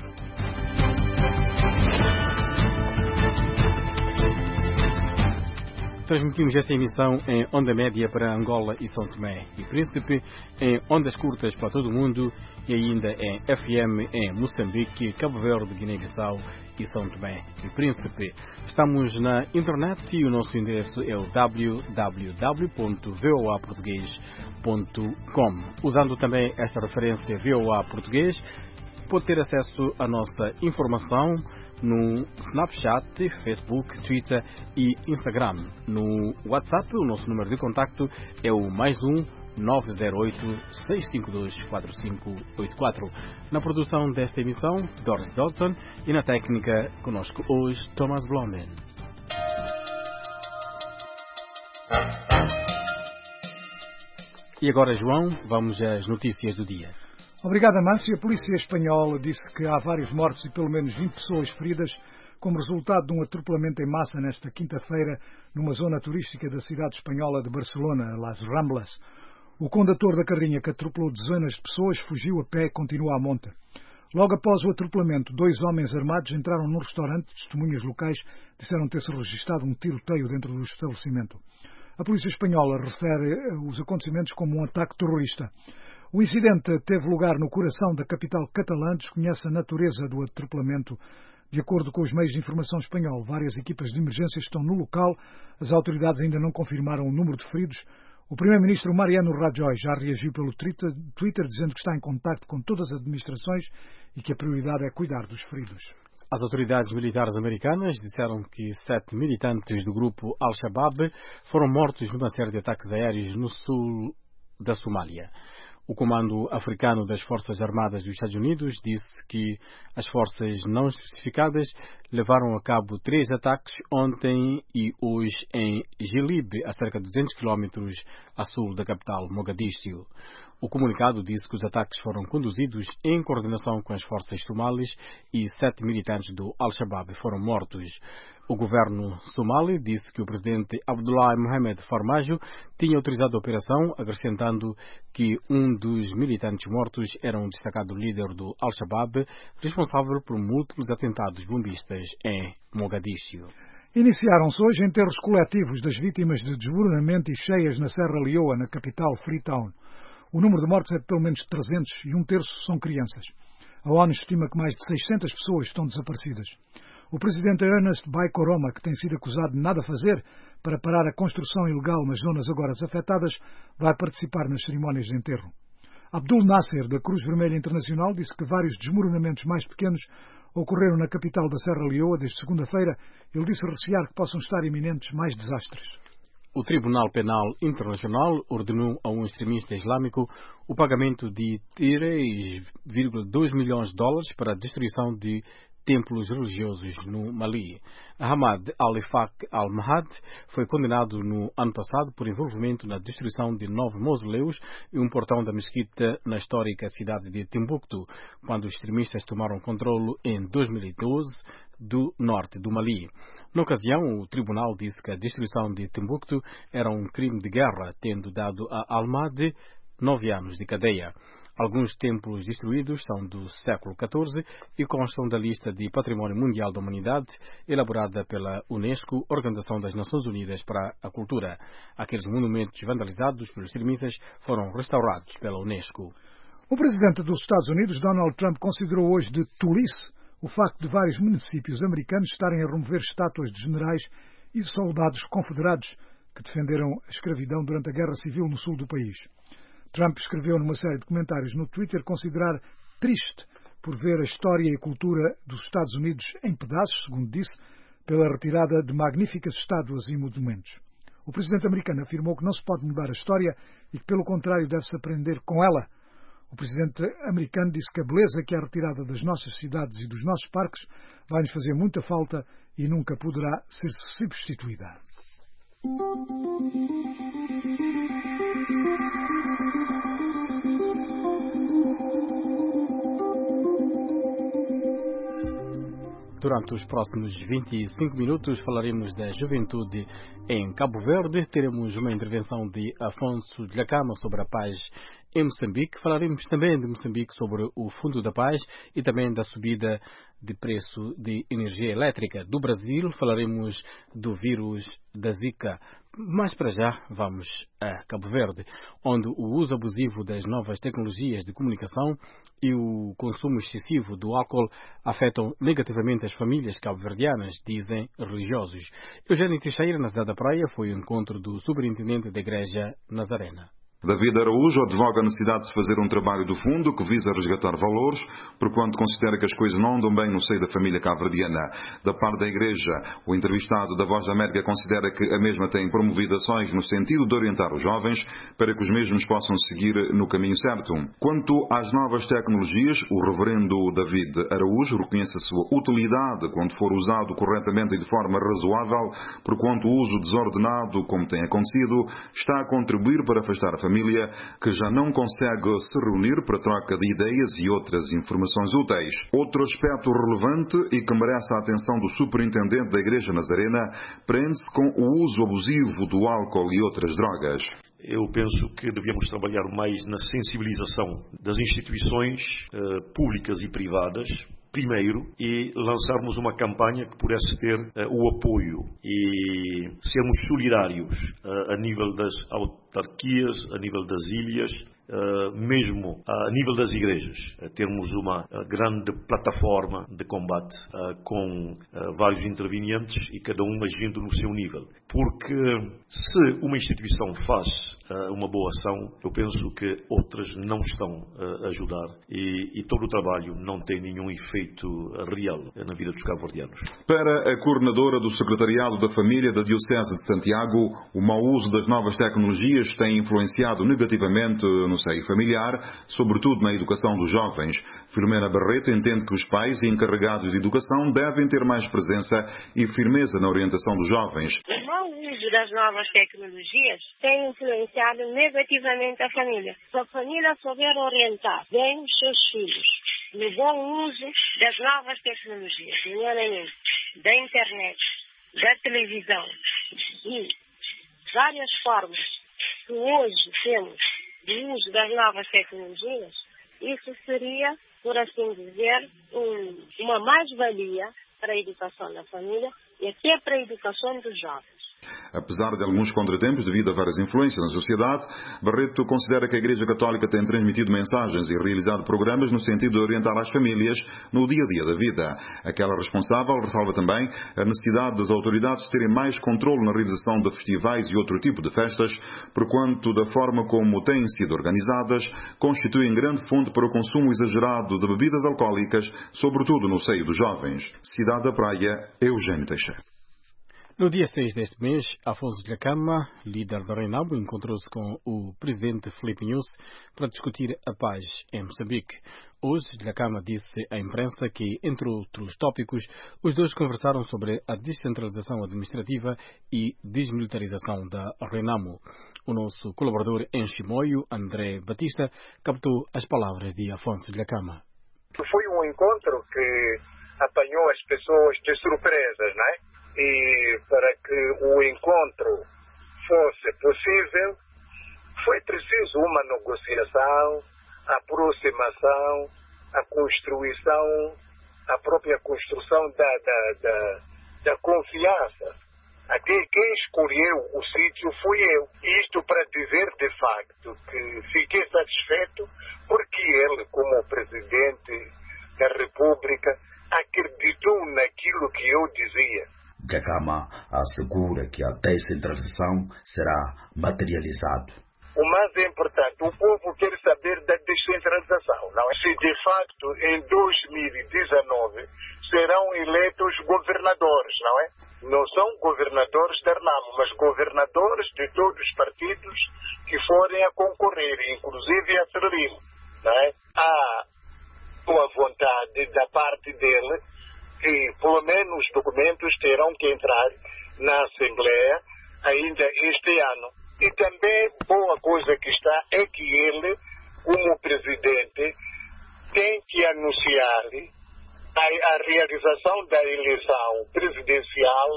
Transmitimos esta emissão em onda média para Angola e São Tomé e Príncipe, em ondas curtas para todo o mundo e ainda em FM em Moçambique, Cabo Verde, Guiné-Bissau e São Tomé e Príncipe. Estamos na internet e o nosso endereço é o www.voaportugues.com. Usando também esta referência VOA Português, pode ter acesso à nossa informação no Snapchat, Facebook, Twitter e Instagram. No WhatsApp, o nosso número de contacto é o +1 908-652-4584. Na produção desta emissão, Doris Dodson, e na técnica, conosco hoje, Thomas Blomben. E agora, João, vamos às notícias do dia. Obrigado, Amâncio. A polícia espanhola disse que há vários mortos e pelo menos 20 pessoas feridas como resultado de um atropelamento em massa nesta quinta-feira numa zona turística da cidade espanhola de Barcelona, Las Ramblas. O condutor da carrinha que atropelou dezenas de pessoas fugiu a pé e continua à monta. Logo após o atropelamento, 2 homens armados entraram num restaurante. Testemunhas locais disseram ter-se registrado um tiroteio dentro do estabelecimento. A polícia espanhola refere os acontecimentos como um ataque terrorista. O incidente teve lugar no coração da capital catalã. Desconhece a natureza do atropelamento. De acordo com os meios de informação espanhol, várias equipas de emergência estão no local. As autoridades ainda não confirmaram o número de feridos. O primeiro-ministro Mariano Rajoy já reagiu pelo Twitter dizendo que está em contacto com todas as administrações e que a prioridade é cuidar dos feridos. As autoridades militares americanas disseram que 7 militantes do grupo Al-Shabaab foram mortos numa série de ataques aéreos no sul da Somália. O Comando Africano das Forças Armadas dos Estados Unidos disse que as forças não especificadas levaram a cabo 3 ataques ontem e hoje em Jilib, a cerca de 200 km a sul da capital Mogadíscio. O comunicado disse que os ataques foram conduzidos em coordenação com as forças somalis e 7 militantes do Al-Shabaab foram mortos. O governo somali disse que o presidente Abdullah Mohamed Farmajo tinha autorizado a operação, acrescentando que um dos militantes mortos era um destacado líder do Al-Shabaab, responsável por múltiplos atentados bombistas em Mogadíscio. Iniciaram-se hoje enterros coletivos das vítimas de desmoronamento e cheias na Serra Leoa, na capital Freetown. O número de mortos é de pelo menos 300 e 1/3 são crianças. A ONU estima que mais de 600 pessoas estão desaparecidas. O presidente Ernest Bai Koroma, que tem sido acusado de nada fazer para parar a construção ilegal nas zonas agora afetadas, vai participar nas cerimónias de enterro. Abdul Nasser, da Cruz Vermelha Internacional, disse que vários desmoronamentos mais pequenos ocorreram na capital da Serra Leoa desde segunda-feira. Ele disse recear que possam estar iminentes mais desastres. O Tribunal Penal Internacional ordenou a um extremista islâmico o pagamento de $3,2 milhões para a destruição de templos religiosos no Mali. Ahmad Al-Ifaq Al-Mahad foi condenado no ano passado por envolvimento na destruição de 9 mausoléus e um portão da mesquita na histórica cidade de Timbuktu, quando os extremistas tomaram controle em 2012 do norte do Mali. Na ocasião, o tribunal disse que a destruição de Timbuktu era um crime de guerra, tendo dado a Al-Mahdi 9 anos de cadeia. Alguns templos destruídos são do século XIV e constam da lista de Património Mundial da Humanidade elaborada pela Unesco, Organização das Nações Unidas para a Cultura. Aqueles monumentos vandalizados pelos extremistas foram restaurados pela Unesco. O presidente dos Estados Unidos, Donald Trump, considerou hoje de tolice o facto de vários municípios americanos estarem a remover estátuas de generais e de soldados confederados que defenderam a escravidão durante a Guerra Civil no sul do país. Trump escreveu numa série de comentários no Twitter considerar triste por ver a história e a cultura dos Estados Unidos em pedaços, segundo disse, pela retirada de magníficas estátuas e monumentos. O presidente americano afirmou que não se pode mudar a história e que, pelo contrário, deve-se aprender com ela. O presidente americano disse que a beleza que é retirada das nossas cidades e dos nossos parques vai nos fazer muita falta e nunca poderá ser substituída. Durante os próximos 25 minutos falaremos da juventude em Cabo Verde. Teremos uma intervenção de Afonso de Lacama sobre a paz em Moçambique. Falaremos também de Moçambique sobre o Fundo da Paz e também da subida de preço de energia elétrica. Do Brasil falaremos do vírus da Zika. Mas para já vamos a Cabo Verde, onde o uso abusivo das novas tecnologias de comunicação e o consumo excessivo do álcool afetam negativamente as famílias cabo-verdianas, dizem religiosos. Eugênio Teixeira, na cidade da Praia, foi o encontro do superintendente da Igreja Nazarena. David Araújo advoga a necessidade de se fazer um trabalho do fundo que visa resgatar valores, porquanto considera que as coisas não andam bem no seio da família cabo-verdiana. Da parte da Igreja, o entrevistado da Voz da América considera que a mesma tem promovido ações no sentido de orientar os jovens para que os mesmos possam seguir no caminho certo. Quanto às novas tecnologias, o reverendo David Araújo reconhece a sua utilidade quando for usado corretamente e de forma razoável, porquanto o uso desordenado, como tem acontecido, está a contribuir para afastar a família, que já não consegue se reunir para troca de ideias e outras informações úteis. Outro aspecto relevante e que merece a atenção do superintendente da Igreja Nazarena prende-se com o uso abusivo do álcool e outras drogas. Eu penso que devíamos trabalhar mais na sensibilização das instituições públicas e privadas, primeiro, e lançarmos uma campanha que pudesse ter o apoio e sermos solidários a nível das autarquias, a nível das ilhas, mesmo a nível das igrejas, termos uma grande plataforma de combate com vários intervenientes e cada um agindo no seu nível. Porque se uma instituição faz uma boa ação, eu penso que outras não estão a ajudar e todo o trabalho não tem nenhum efeito real na vida dos cabo-verdianos. Para a coordenadora do Secretariado da Família da Diocese de Santiago, o mau uso das novas tecnologias tem influenciado negativamente no seio familiar, sobretudo na educação dos jovens. Filomena Barreto entende que os pais e encarregados de educação devem ter mais presença e firmeza na orientação dos jovens. O mau uso das novas tecnologias tem influenciado negativamente a família. Se a família souber orientar bem os seus filhos no bom uso das novas tecnologias, nomeadamente da internet, da televisão e várias formas que hoje temos de uso das novas tecnologias, isso seria, por assim dizer, uma mais-valia para a educação da família e até para a educação dos jovens. Apesar de alguns contratempos devido a várias influências na sociedade, Barreto considera que a Igreja Católica tem transmitido mensagens e realizado programas no sentido de orientar as famílias no dia-a-dia da vida. Aquela responsável ressalva também a necessidade das autoridades terem mais controle na realização de festivais e outro tipo de festas, porquanto da forma como têm sido organizadas, constituem grande fonte para o consumo exagerado de bebidas alcoólicas, sobretudo no seio dos jovens. Cidade da Praia, Eugênio Teixeira. No dia 6 deste mês, Afonso de Lacama, líder da RENAMO, encontrou-se com o presidente Filipe Nyusi para discutir a paz em Moçambique. Hoje, de Lacama disse à imprensa que, entre outros tópicos, os dois conversaram sobre a descentralização administrativa e desmilitarização da RENAMO. O nosso colaborador em Chimoio, André Batista, captou as palavras de Afonso de Lacama. Foi um encontro que apanhou as pessoas de surpresas, não é? E para que o encontro fosse possível, foi preciso uma negociação, aproximação, a construção, a própria construção da confiança. Aqui quem escolheu o sítio fui eu. Isto para dizer de facto que fiquei satisfeito porque ele, como presidente da República, acreditou naquilo que eu dizia. Lacama assegura que a descentralização será materializada. O mais importante, o povo quer saber da descentralização. Não? Se de facto em 2019 serão eleitos governadores, não é? Não são governadores da RENAMO, mas governadores de todos os partidos que forem a concorrer, inclusive a Frelimo, não é? Há boa vontade da parte dele que pelo menos os documentos terão que entrar na Assembleia ainda este ano. E também boa coisa que está é que ele, como presidente, tem que anunciar a realização da eleição presidencial,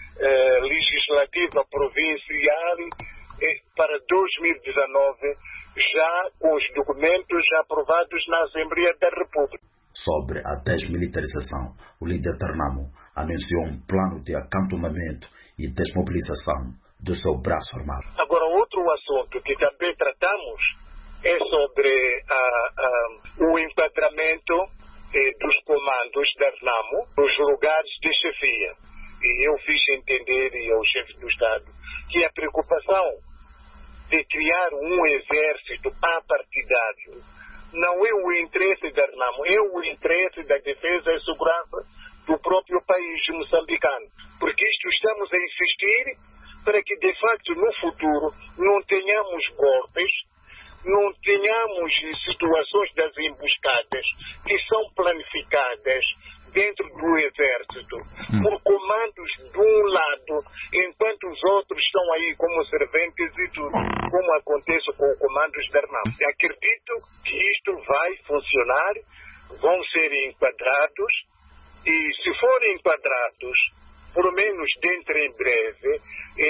legislativa provincial para 2019, já com os documentos aprovados na Assembleia da República. Sobre a desmilitarização, o líder da RENAMO anunciou um plano de acantonamento e desmobilização do seu braço armado. Agora, outro assunto que também tratamos é sobre o enquadramento dos comandos da RENAMO nos lugares de chefia. E eu fiz entender ao chefe do Estado que a preocupação de criar um exército apartidário não é o interesse da RENAMO, é o interesse da defesa e segurança do próprio país moçambicano. Porque isto estamos a insistir para que, de facto, no futuro não tenhamos golpes, não tenhamos situações das emboscadas que são planificadas dentro do exército por comandos de um lado, enquanto os outros estão aí como serventes e tudo, como acontece com os comandos da RENAMO. Acredito que isto vai funcionar, vão ser enquadrados, e se forem enquadrados, pelo menos dentro em breve,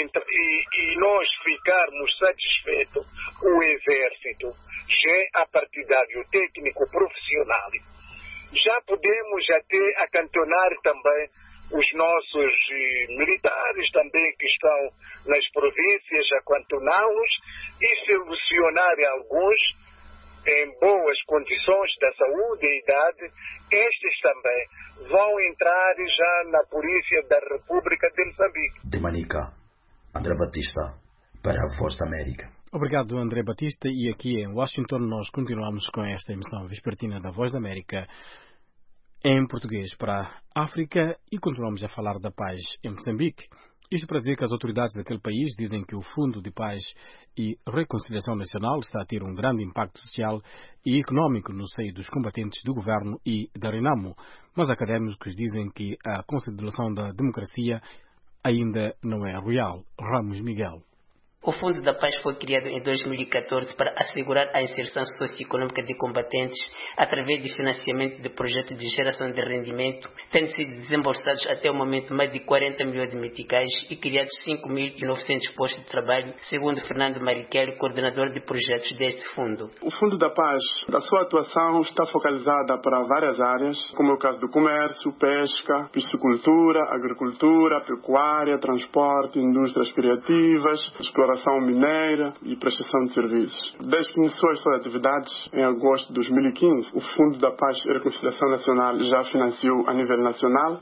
e nós ficarmos satisfeitos com o exército já apartidário, técnico, profissional, já podemos até acantonar também os nossos militares também que estão nas províncias, acantoná-los e selecionar alguns em boas condições da saúde e idade. Estes também vão entrar já na Polícia da República de Moçambique. De Manica, André Batista, para a Voz da América. Obrigado, André Batista. E aqui em Washington nós continuamos com esta emissão vespertina da Voz da América em português para a África e continuamos a falar da paz em Moçambique. Isto para dizer que as autoridades daquele país dizem que o Fundo de Paz e Reconciliação Nacional está a ter um grande impacto social e económico no seio dos combatentes do governo e da RENAMO, mas académicos dizem que a consolidação da democracia ainda não é real. Ramos Miguel. O Fundo da Paz foi criado em 2014 para assegurar a inserção socioeconômica de combatentes através de financiamento de projetos de geração de rendimento, tendo sido desembolsados até o momento mais de 40 milhões de meticais e criados 5.900 postos de trabalho, segundo Fernando Mariquelli, coordenador de projetos deste fundo. O Fundo da Paz, a sua atuação está focalizada para várias áreas, como é o caso do comércio, pesca, piscicultura, agricultura, pecuária, transporte, indústrias criativas, exploração mineira e prestação de serviços. Desde que iniciou as suas atividades em agosto de 2015, o Fundo da Paz e Reconciliação Nacional já financiou a nível nacional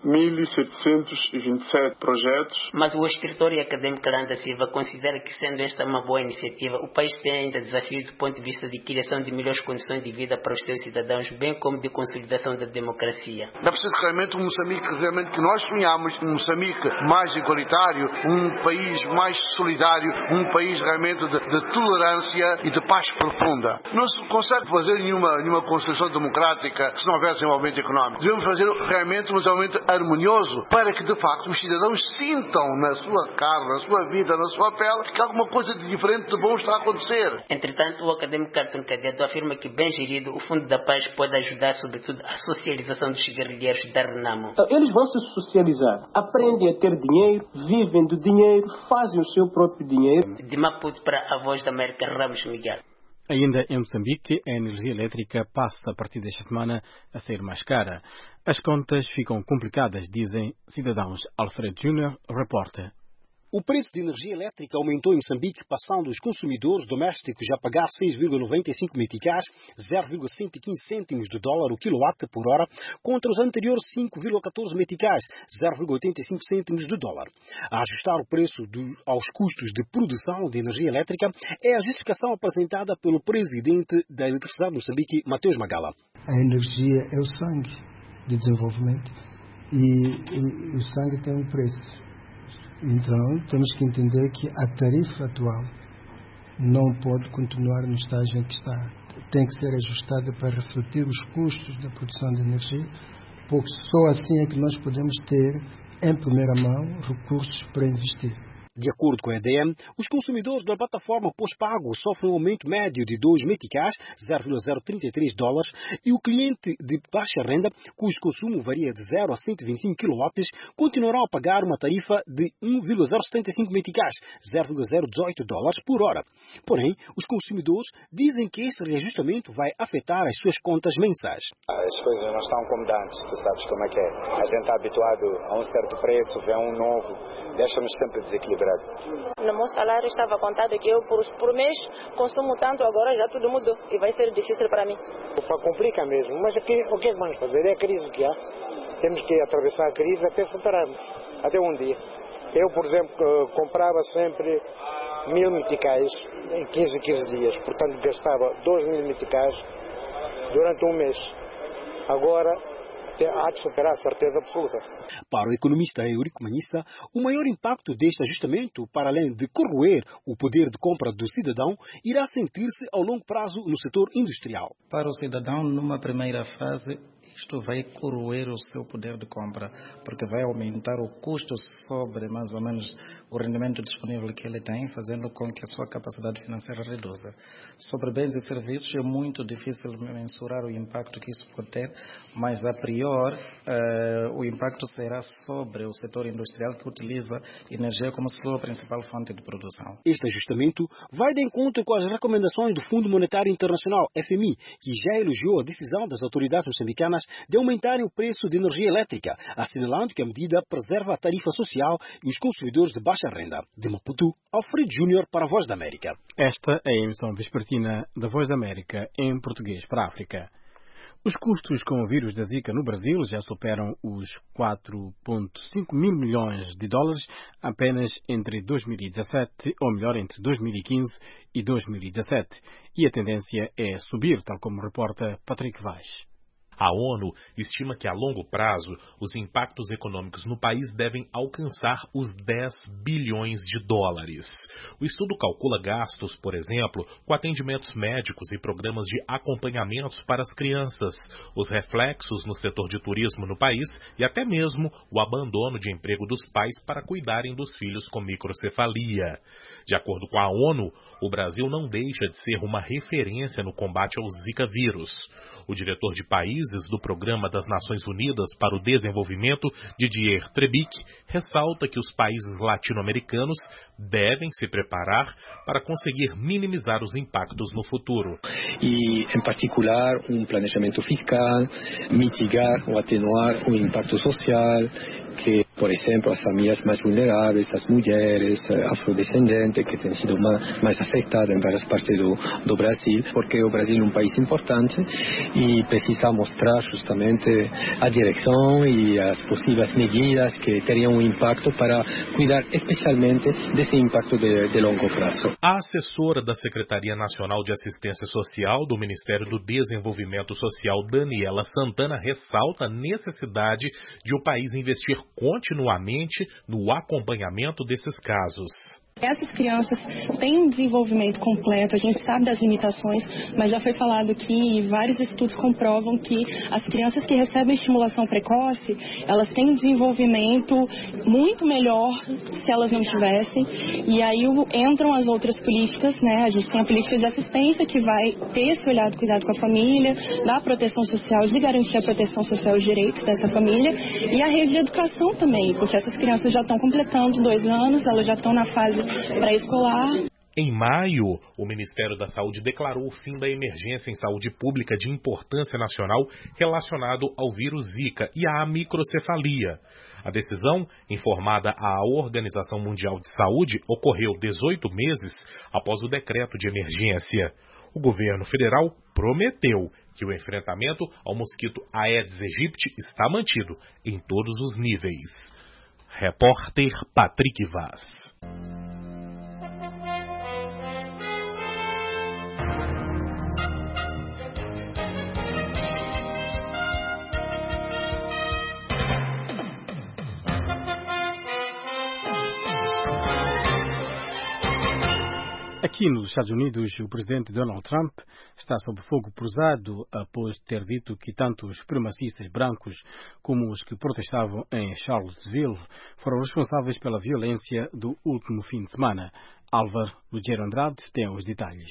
1.727 projetos. Mas o escritor e acadêmico Aranda Silva considera que, sendo esta uma boa iniciativa, o país tem ainda desafios do ponto de vista de criação de melhores condições de vida para os seus cidadãos, bem como de consolidação da democracia. É preciso realmente um Moçambique que nós sonhamos, um Moçambique mais igualitário, um país mais solidário, um país realmente de tolerância e de paz profunda. Não se consegue fazer nenhuma construção democrática se não houver desenvolvimento económico. Devemos fazer realmente um desenvolvimento harmonioso para que, de facto, os cidadãos sintam na sua carne, na sua vida, na sua pele, que alguma coisa de diferente, de bom está a acontecer. Entretanto, o académico Carton Cadedo afirma que, bem gerido, o Fundo da Paz pode ajudar, sobretudo, a socialização dos guerrilheiros da RENAMO. Eles vão se socializar, aprendem a ter dinheiro, vivem do dinheiro, fazem o seu próprio dinheiro. De Maputo para a Voz da América, Ramos Miguel. Ainda em Moçambique, a energia elétrica passa a partir desta semana a ser mais cara. As contas ficam complicadas, dizem cidadãos. Alfred Júnior, repórter. O preço de energia elétrica aumentou em Moçambique, passando os consumidores domésticos a pagar 6,95 meticais, 0,115 cêntimos de dólar o quilowatt por hora, contra os anteriores 5,14 meticais, 0,85 cêntimos de dólar. A ajustar o preço aos custos de produção de energia elétrica é a justificação apresentada pelo presidente da Eletricidade de Moçambique, Mateus Magala. A energia é o sangue de desenvolvimento. e o sangue tem um preço. Então, temos que entender que a tarifa atual não pode continuar no estágio em que está. Tem que ser ajustada para refletir os custos da produção de energia, porque só assim é que nós podemos ter, em primeira mão, recursos para investir. De acordo com a EDM, os consumidores da plataforma pós-pago sofrem um aumento médio de 2 meticais, $0,033, e o cliente de baixa renda, cujo consumo varia de 0 a 125 kW, continuará a pagar uma tarifa de 1,075 meticais, $0,018 por hora. Porém, os consumidores dizem que este reajustamento vai afetar as suas contas mensais. As coisas não estão como antes, tu sabes como é que é. A gente está habituado a um certo preço, vê um novo, deixa-nos sempre desequilibrados. No meu salário estava contado que eu por mês consumo tanto, agora já tudo mudou e vai ser difícil para mim. Complica mesmo, mas o que é que vamos fazer? É a crise que há. Temos que atravessar a crise até superarmos, até um dia. Eu, por exemplo, comprava sempre 1000 meticais em 15 dias, portanto gastava 2000 meticais durante um mês. Agora há de superar a certeza absoluta. Para o economista Eurico Manissa, o maior impacto deste ajustamento, para além de corroer o poder de compra do cidadão, irá sentir-se ao longo prazo no setor industrial. Para o cidadão, numa primeira fase, isto vai corroer o seu poder de compra, porque vai aumentar o custo sobre mais ou menos o rendimento disponível que ele tem, fazendo com que a sua capacidade financeira reduza. Sobre bens e serviços é muito difícil mensurar o impacto que isso pode ter, mas a priori o impacto será sobre o setor industrial que utiliza energia como sua principal fonte de produção. Este ajustamento vai de encontro com as recomendações do Fundo Monetário Internacional, FMI, que já elogiou a decisão das autoridades moçambicanas de aumentarem o preço de energia elétrica, assinalando que a medida preserva a tarifa social e os consumidores de baixa renda. De Maputo, Alfredo Júnior para a Voz da América. Esta é a emissão vespertina da Voz da América em português para a África. Os custos com o vírus da Zika no Brasil já superam os 4,5 mil milhões de dólares apenas entre 2017, ou melhor, entre 2015 e 2017. E a tendência é subir, tal como reporta Patrick Vaz. A ONU estima que a longo prazo os impactos econômicos no país devem alcançar os 10 bilhões de dólares. O estudo calcula gastos, por exemplo, com atendimentos médicos e programas de acompanhamento para as crianças, os reflexos no setor de turismo no país e até mesmo o abandono de emprego dos pais para cuidarem dos filhos com microcefalia. De acordo com a ONU, o Brasil não deixa de ser uma referência no combate ao Zika vírus. O diretor de países do Programa das Nações Unidas para o Desenvolvimento, Didier Trebic, ressalta que os países latino-americanos devem se preparar para conseguir minimizar os impactos no futuro. E, em particular, planejamento fiscal, mitigar ou atenuar o impacto social que, por exemplo, as famílias mais vulneráveis, as mulheres, afrodescendentes, que têm sido mais afetadas em várias partes do Brasil, porque o Brasil é um país importante e precisa mostrar justamente a direção e as possíveis medidas que teriam um impacto para cuidar especialmente desse impacto de longo prazo. A assessora da Secretaria Nacional de Assistência Social do Ministério do Desenvolvimento Social, Daniela Santana, ressalta a necessidade de o país investir continuamente no acompanhamento desses casos. Essas crianças têm um desenvolvimento completo, a gente sabe das limitações, mas já foi falado que vários estudos comprovam que as crianças que recebem estimulação precoce, elas têm um desenvolvimento muito melhor se elas não tivessem, e aí entram as outras políticas, né? A gente tem a política de assistência que vai ter esse olhar do cuidado com a família, da proteção social, de garantir a proteção social e os direitos dessa família, e a rede de educação também, porque essas crianças já estão completando 2 anos, elas já estão na fase pré-escolar. Em maio, o Ministério da Saúde declarou o fim da emergência em saúde pública de importância nacional relacionado ao vírus Zika e à microcefalia. A decisão, informada à Organização Mundial de Saúde, ocorreu 18 meses após o decreto de emergência. O governo federal prometeu que o enfrentamento ao mosquito Aedes aegypti está mantido em todos os níveis. Repórter Patrick Vaz. Aqui nos Estados Unidos, o presidente Donald Trump está sob fogo cruzado após ter dito que tanto os supremacistas brancos como os que protestavam em Charlottesville foram responsáveis pela violência do último fim de semana. Álvaro Lugero Andrade tem os detalhes.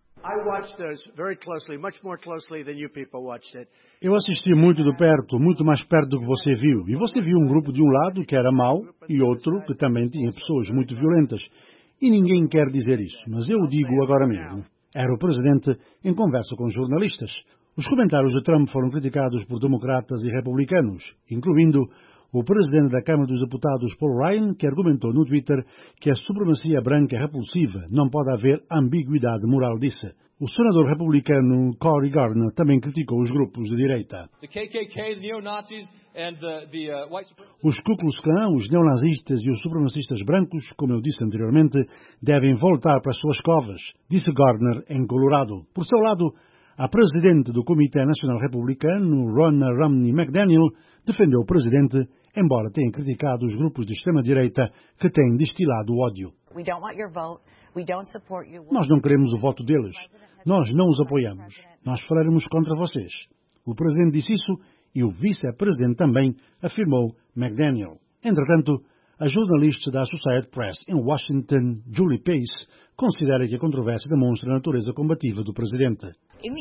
Eu assisti muito de perto, muito mais perto do que você viu. E você viu um grupo de um lado que era mau e outro que também tinha pessoas muito violentas. E ninguém quer dizer isso, mas eu o digo agora mesmo. Era o presidente em conversa com jornalistas. Os comentários de Trump foram criticados por democratas e republicanos, incluindo o presidente da Câmara dos Deputados, Paul Ryan, que argumentou no Twitter que a supremacia branca é repulsiva, não pode haver ambiguidade moral, disse. O senador republicano Cory Gardner também criticou os grupos de direita. Os Ku Klux Klan, os neonazistas e os supremacistas brancos, como eu disse anteriormente, devem voltar para as suas covas, disse Gardner em Colorado. Por seu lado, a presidente do Comitê Nacional Republicano, Ronna Romney McDaniel, defendeu o presidente, embora tenha criticado os grupos de extrema-direita que têm destilado ódio. Nós não queremos o voto deles. Nós não os apoiamos. Nós falaremos contra vocês. O presidente disse isso e o vice-presidente também, afirmou McDaniel. Entretanto, a jornalista da Associated Press em Washington, Julie Pace, considera que a controvérsia demonstra a natureza combativa do presidente.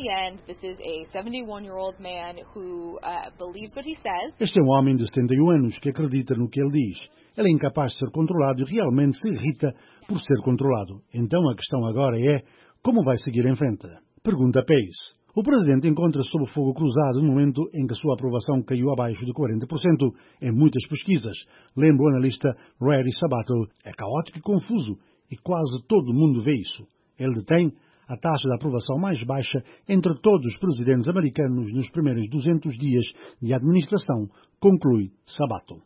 Este é um homem de 71 anos que acredita no que ele diz. Ele é incapaz de ser controlado e realmente se irrita por ser controlado. Então a questão agora é como vai seguir em frente? Pergunta Pace. O presidente encontra-se sob fogo cruzado no momento em que sua aprovação caiu abaixo de 40% em muitas pesquisas. Lembra o analista Rory Sabato. É caótico e confuso e quase todo mundo vê isso. Ele detém a taxa de aprovação mais baixa entre todos os presidentes americanos nos primeiros 200 dias de administração, conclui Sabato.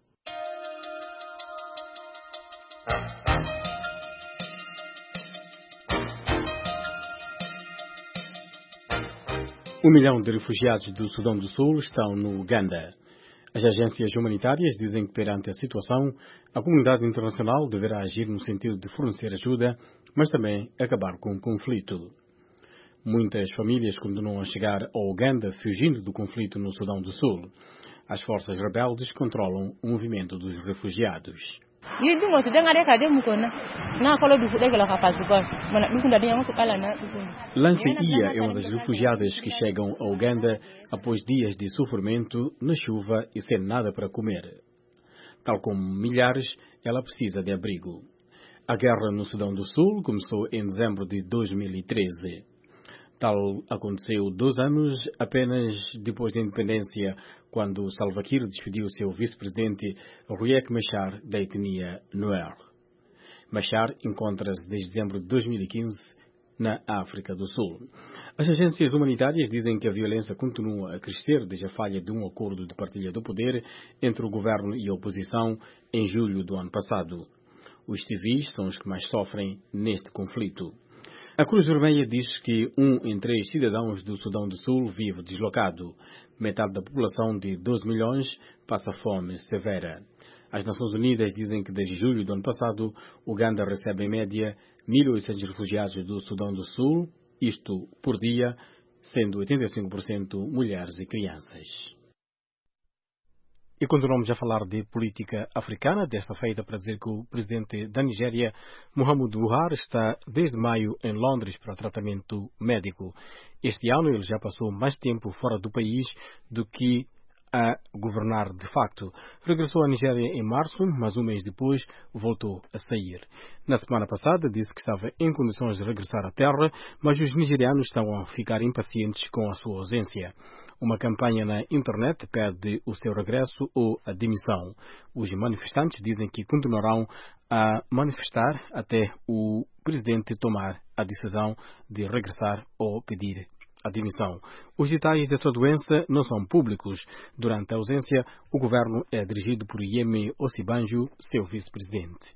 Um milhão de refugiados do Sudão do Sul estão no Uganda. As agências humanitárias dizem que, perante a situação, a comunidade internacional deverá agir no sentido de fornecer ajuda, mas também acabar com o conflito. Muitas famílias continuam a chegar ao Uganda fugindo do conflito no Sudão do Sul. As forças rebeldes controlam o movimento dos refugiados. Lance Ia é uma das refugiadas que chegam ao Uganda após dias de sofrimento na chuva e sem nada para comer. Tal como milhares, ela precisa de abrigo. A guerra no Sudão do Sul começou em dezembro de 2013. Tal aconteceu 2 anos apenas depois da independência, quando Salva Kiir despediu seu vice-presidente Riek Machar da etnia Nuer. Machar encontra-se desde dezembro de 2015 na África do Sul. As agências humanitárias dizem que a violência continua a crescer desde a falha de um acordo de partilha do poder entre o governo e a oposição em julho do ano passado. Os civis são os que mais sofrem neste conflito. A Cruz Vermelha diz que 1 em 3 cidadãos do Sudão do Sul vive deslocado. Metade da população de 12 milhões passa fome severa. As Nações Unidas dizem que desde julho do ano passado, Uganda recebe em média 1.800 refugiados do Sudão do Sul, isto por dia, sendo 85% mulheres e crianças. E continuamos a falar de política africana, desta feita para dizer que o presidente da Nigéria, Muhammadu Buhari, está desde maio em Londres para tratamento médico. Este ano ele já passou mais tempo fora do país do que a governar de facto. Regressou à Nigéria em março, mas um mês depois voltou a sair. Na semana passada disse que estava em condições de regressar à terra, mas os nigerianos estão a ficar impacientes com a sua ausência. Uma campanha na internet pede o seu regresso ou a demissão. Os manifestantes dizem que continuarão a manifestar até o presidente tomar a decisão de regressar ou pedir a demissão. Os detalhes da sua doença não são públicos. Durante a ausência, o governo é dirigido por Yemi Osibanjo, seu vice-presidente.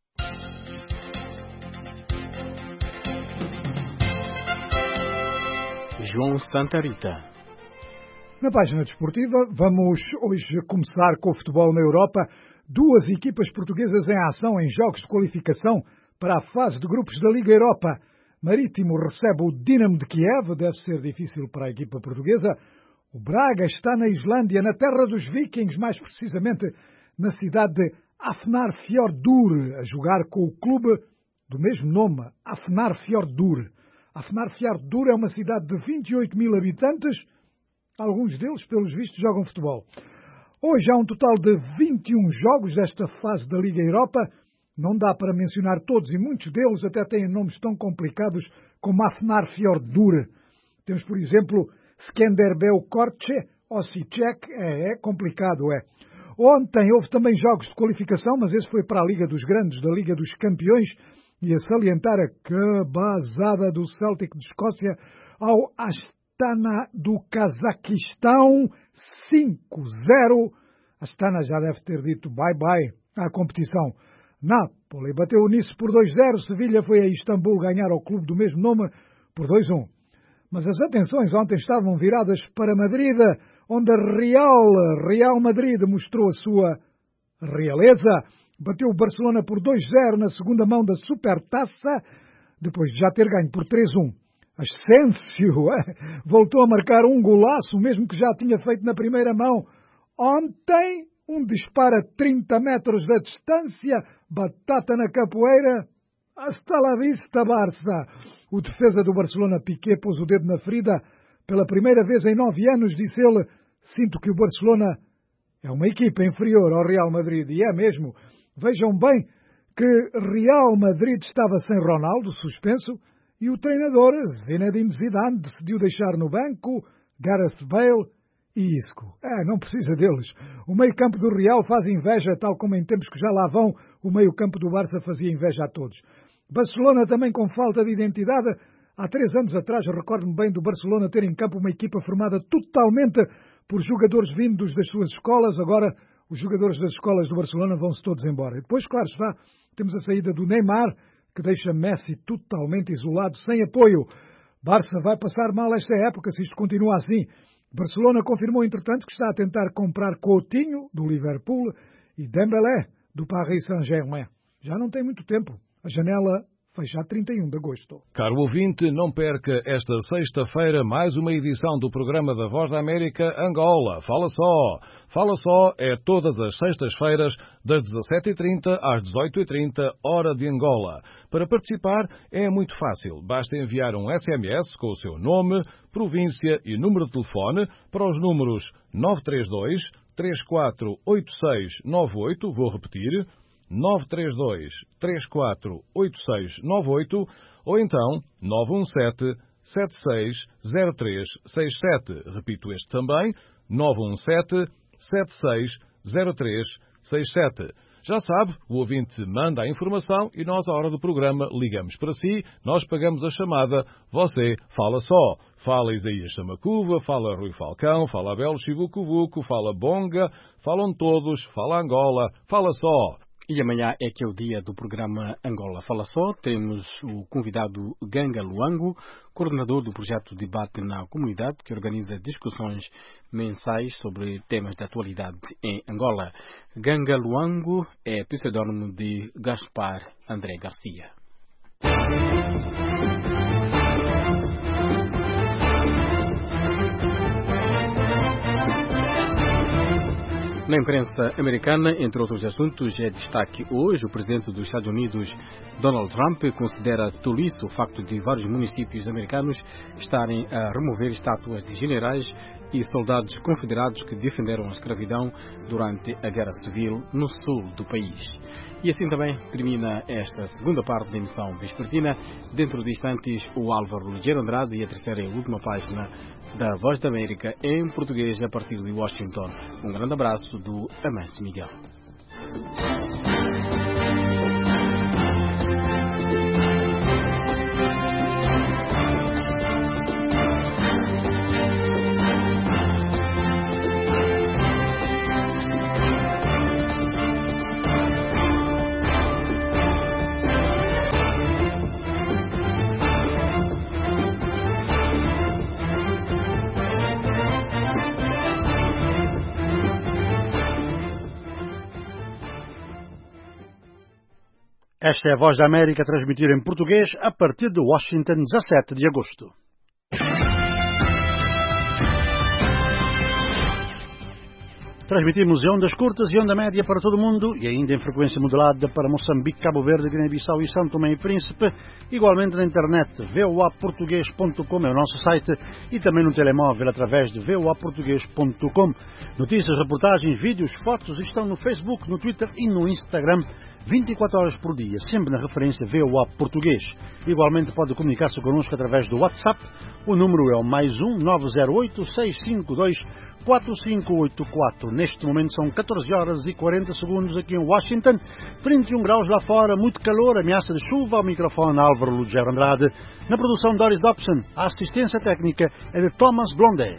João Santa Rita. Na página desportiva, vamos hoje começar com o futebol na Europa. 2 equipas portuguesas em ação em jogos de qualificação para a fase de grupos da Liga Europa. Marítimo recebe o Dinamo de Kiev, deve ser difícil para a equipa portuguesa. O Braga está na Islândia, na terra dos vikings, mais precisamente na cidade de Hafnarfjordur, a jogar com o clube do mesmo nome, Hafnarfjordur. Hafnarfjordur é uma cidade de 28 mil habitantes, alguns deles, pelos vistos, jogam futebol. Hoje há um total de 21 jogos desta fase da Liga Europa. Não dá para mencionar todos e muitos deles até têm nomes tão complicados como Hafnarfjordur. Temos, por exemplo, Skanderbeu Korče, Osijek, é complicado, é. Ontem houve também jogos de qualificação, mas esse foi para a Liga dos Grandes, da Liga dos Campeões, e a salientar a cabazada do Celtic de Escócia ao Astana do Cazaquistão, 5-0. Astana já deve ter dito bye-bye à competição. Napoli bateu o Nice por 2-0, Sevilha foi a Istambul ganhar ao clube do mesmo nome por 2-1. Mas as atenções ontem estavam viradas para Madrid, onde a Real Madrid mostrou a sua realeza. Bateu o Barcelona por 2-0 na segunda mão da Supertaça, depois de já ter ganho por 3-1. Asensio voltou a marcar um golaço, mesmo que já tinha feito na primeira mão. Ontem, um disparo a 30 metros da distância, batata na capoeira. Hasta la vista, Barça. O defesa do Barcelona, Piqué, pôs o dedo na ferida. Pela primeira vez em 9 anos, disse ele, sinto que o Barcelona é uma equipa inferior ao Real Madrid. E é mesmo. Vejam bem que Real Madrid estava sem Ronaldo, suspenso, e o treinador, Zinedine Zidane, decidiu deixar no banco Gareth Bale e Isco. Não precisa deles. O meio-campo do Real faz inveja, tal como em tempos que já lá vão, o meio-campo do Barça fazia inveja a todos. Barcelona também com falta de identidade. Há 3 anos atrás, recordo-me bem do Barcelona ter em campo uma equipa formada totalmente por jogadores vindos das suas escolas. Agora, os jogadores das escolas do Barcelona vão-se todos embora. E depois, claro está, temos a saída do Neymar, que deixa Messi totalmente isolado, sem apoio. Barça vai passar mal esta época se isto continua assim. Barcelona confirmou, entretanto, que está a tentar comprar Coutinho, do Liverpool, e Dembélé, do Paris Saint-Germain. Já não tem muito tempo. A janela fecha a 31 de agosto. Caro ouvinte, não perca esta sexta-feira mais uma edição do programa da Voz da América Angola. Fala Só. Fala Só é todas as sextas-feiras, das 17h30 às 18h30, hora de Angola. Para participar é muito fácil. Basta enviar um SMS com o seu nome, província e número de telefone para os números 932 348698, vou repetir, 932-348698 ou então 917-760367. Repito este também, 917-760367. Já sabe, o ouvinte manda a informação e nós, à hora do programa, ligamos para si, nós pagamos a chamada, você fala só. Fala Isaías Samacuva, fala Rui Falcão, fala Abel Chivucuvuco, fala Bonga, falam todos, fala Angola, fala só. E amanhã é que é o dia do programa Angola Fala Só. Temos o convidado Ganga Luango, coordenador do projeto Debate na Comunidade, que organiza discussões mensais sobre temas de atualidade em Angola. Ganga Luango é pseudônimo de Gaspar André Garcia. Na imprensa americana, entre outros assuntos, é destaque hoje o presidente dos Estados Unidos, Donald Trump, considera tolice o facto de vários municípios americanos estarem a remover estátuas de generais e soldados confederados que defenderam a escravidão durante a Guerra Civil no sul do país. E assim também termina esta segunda parte da emissão vespertina. Dentro de instantes, o Álvaro Ligeiro Andrade e a terceira e última página da Voz da América em português a partir de Washington. Um grande abraço do Amâncio Miguel. Esta é a Voz da América, transmitida em português a partir de Washington, 17 de agosto. Transmitimos em ondas curtas e onda média para todo o mundo e ainda em frequência modulada para Moçambique, Cabo Verde, Guiné-Bissau e São Tomé e Príncipe, igualmente na internet. voaportuguês.com é o nosso site e também no telemóvel através de voaportuguês.com. Notícias, reportagens, vídeos, fotos estão no Facebook, no Twitter e no Instagram 24 horas por dia, sempre na referência VOA Português. Igualmente pode comunicar-se connosco através do WhatsApp. O número é o +1 908 652 4584. Neste momento são 14 horas e 40 segundos aqui em Washington, 31 graus lá fora, muito calor, ameaça de chuva. Ao microfone Álvaro Lugero Andrade, na produção Doris Dobson, a assistência técnica é de Thomas Blondet.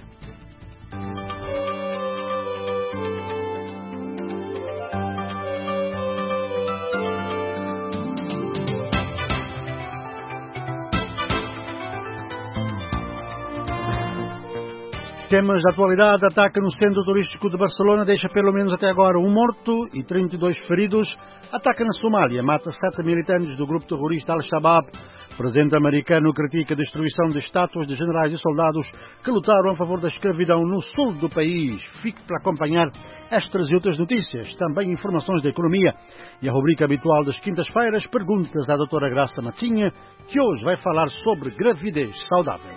Temas da atualidade: ataque no centro turístico de Barcelona deixa pelo menos até agora um morto e 32 feridos. Ataque na Somália mata 7 militantes do grupo terrorista Al-Shabaab. Presidente americano critica a destruição de estátuas de generais e soldados que lutaram a favor da escravidão no sul do país. Fique para acompanhar estas e outras notícias, também informações da economia e a rubrica habitual das quintas-feiras, perguntas à doutora Graça Matinha, que hoje vai falar sobre gravidez saudável.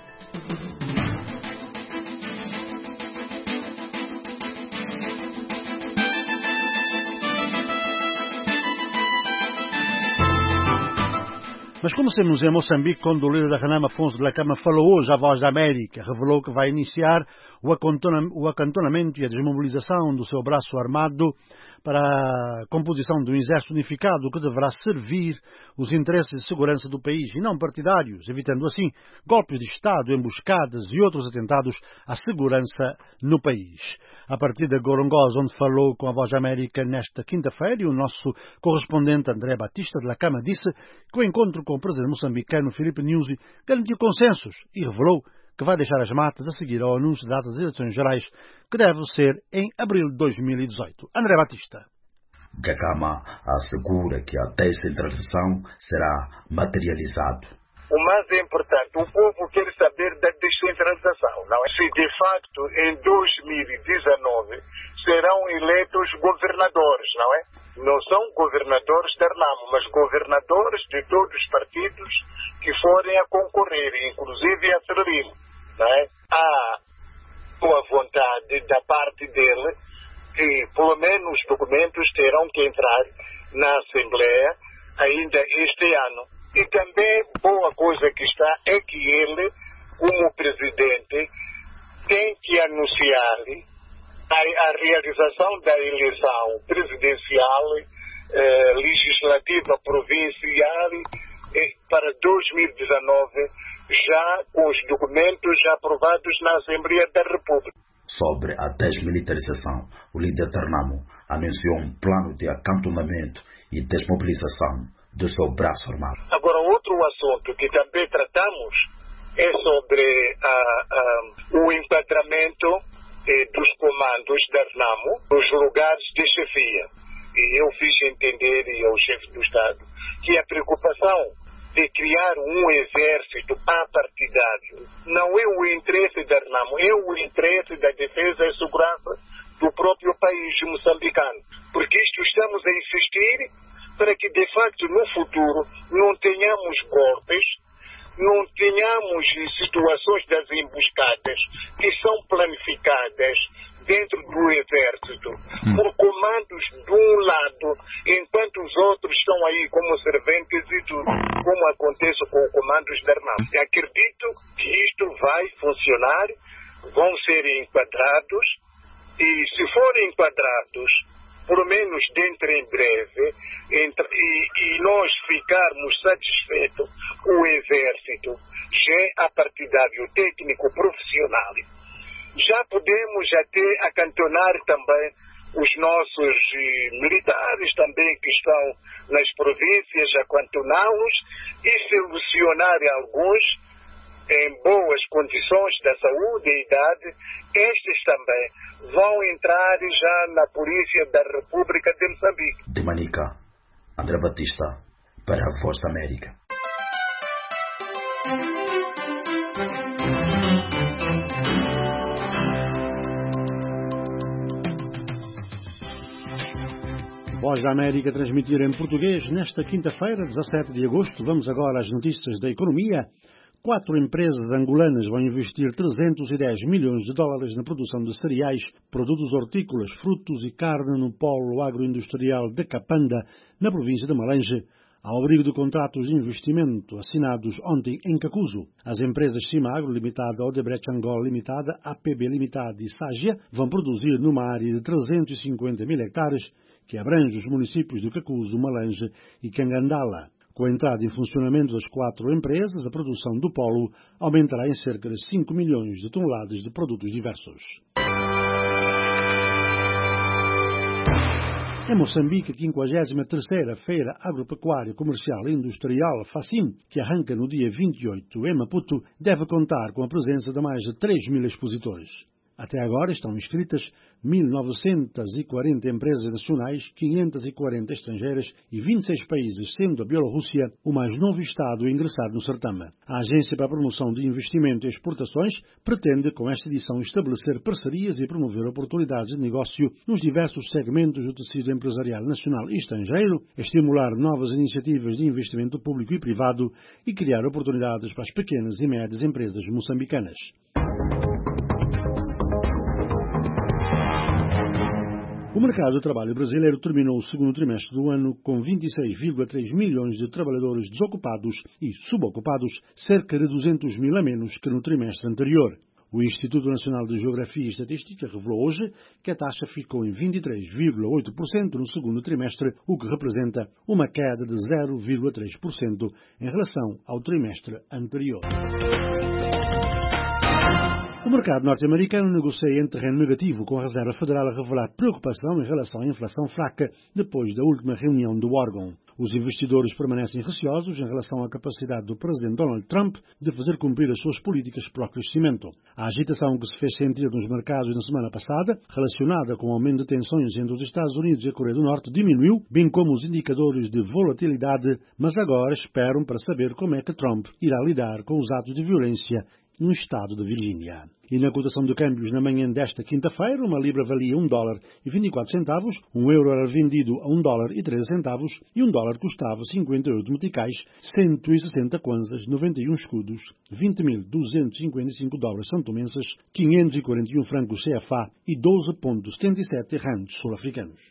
Mas comecemos em Moçambique, quando o líder da Renamo, Afonso de la Cama, falou hoje à Voz da América. Revelou que vai iniciar o acantonamento e a desmobilização do seu braço armado para a composição de um exército unificado que deverá servir os interesses de segurança do país e não partidários, evitando assim golpes de Estado, emboscadas e outros atentados à segurança no país. A partir de Gorongosa, onde falou com a Voz da América nesta quinta-feira, e o nosso correspondente André Batista de la Cama disse que o encontro com o presidente moçambicano Filipe Nyusi garantiu consensos e revelou que vai deixar as matas a seguir ao anúncio da data das eleições gerais, que deve ser em abril de 2018. André Batista. Dhlakama assegura que a descentralização será materializada. O mais importante, o povo quer saber da descentralização. Não é? Se de facto em 2019 serão eleitos governadores, não é? Não são governadores da Renamo, mas governadores de todos os partidos que forem a concorrer, inclusive a Frelimo, não é? Há boa vontade da parte dele que pelo menos os documentos terão que entrar na Assembleia ainda este ano. E também boa coisa que está é que ele, como presidente, tem que anunciar a realização da eleição presidencial, legislativa, provincial para 2019, já com os documentos já aprovados na Assembleia da República. Sobre a desmilitarização, o líder da Renamo anunciou um plano de acantonamento e desmobilização do seu braço armado. Agora, outro assunto que também tratamos é sobre o enquadramento dos comandos da Renamo nos lugares de chefia. E eu fiz entender ao chefe do Estado que a preocupação de criar um exército apartidário não é o interesse da Renamo, é o interesse da defesa e segurança do próprio país moçambicano. Porque isto estamos a insistir para que, de facto, no futuro não tenhamos golpes, não tenhamos situações das emboscadas que são planificadas dentro do exército por comandos de um lado, enquanto os outros estão aí como serventes e tudo, como acontece com os comandos da Renamo. Acredito que isto vai funcionar, vão ser enquadrados, e se forem enquadrados, pelo menos dentro em breve, e nós ficarmos satisfeitos com o exército, já apartidário, técnico, profissional, já podemos até acantonar também os nossos militares também que estão nas províncias, acantoná-los e selecionar alguns em boas condições da saúde e idade. Estes também vão entrar já na Polícia da República de Moçambique. De Manica, André Batista, para a Voz da América. Voz da América transmitir em português nesta quinta-feira, 17 de agosto. Vamos agora às notícias da economia. 4 empresas angolanas vão investir 310 milhões de dólares na produção de cereais, produtos hortícolas, frutos e carne no polo agroindustrial de Capanda, na província de Malange, ao abrigo de contratos de investimento assinados ontem em Cacuzo. As empresas Cimagro Limitada, Odebrecht Angola Limitada, APB Limitada e Ságia vão produzir numa área de 350 mil hectares, que abrange os municípios de Cacuzo, Malange e Cangandala. Com a entrada em funcionamento das 4 empresas, a produção do polo aumentará em cerca de 5 milhões de toneladas de produtos diversos. Em Moçambique, a 53ª Feira Agropecuária Comercial e Industrial FACIM, que arranca no dia 28 em Maputo, deve contar com a presença de mais de 3 mil expositores. Até agora estão inscritas 1.940 empresas nacionais, 540 estrangeiras e 26 países, sendo a Bielorrússia o mais novo Estado a ingressar no certame. A Agência para a Promoção de Investimento e Exportações pretende, com esta edição, estabelecer parcerias e promover oportunidades de negócio nos diversos segmentos do tecido empresarial nacional e estrangeiro, estimular novas iniciativas de investimento público e privado e criar oportunidades para as pequenas e médias empresas moçambicanas. O mercado de trabalho brasileiro terminou o segundo trimestre do ano com 26,3 milhões de trabalhadores desocupados e subocupados, cerca de 200 mil a menos que no trimestre anterior. O Instituto Nacional de Geografia e Estatística revelou hoje que a taxa ficou em 23,8% no segundo trimestre, o que representa uma queda de 0,3% em relação ao trimestre anterior. O mercado norte-americano negocia em terreno negativo, com a Reserva Federal a revelar preocupação em relação à inflação fraca depois da última reunião do órgão. Os investidores permanecem receosos em relação à capacidade do presidente Donald Trump de fazer cumprir as suas políticas para o crescimento. A agitação que se fez sentir nos mercados na semana passada, relacionada com o aumento de tensões entre os Estados Unidos e a Coreia do Norte, diminuiu, bem como os indicadores de volatilidade, mas agora esperam para saber como é que Trump irá lidar com os atos de violência no estado de Virgínia. E na cotação de câmbios na manhã desta quinta-feira, uma libra valia $1,24, um euro era vendido a $1,13 e um dólar custava 58 meticais, 160 kwanzas, 91 escudos, 20.255 dólares santomenses, 541 francos CFA e 12,77 randes sul-africanos.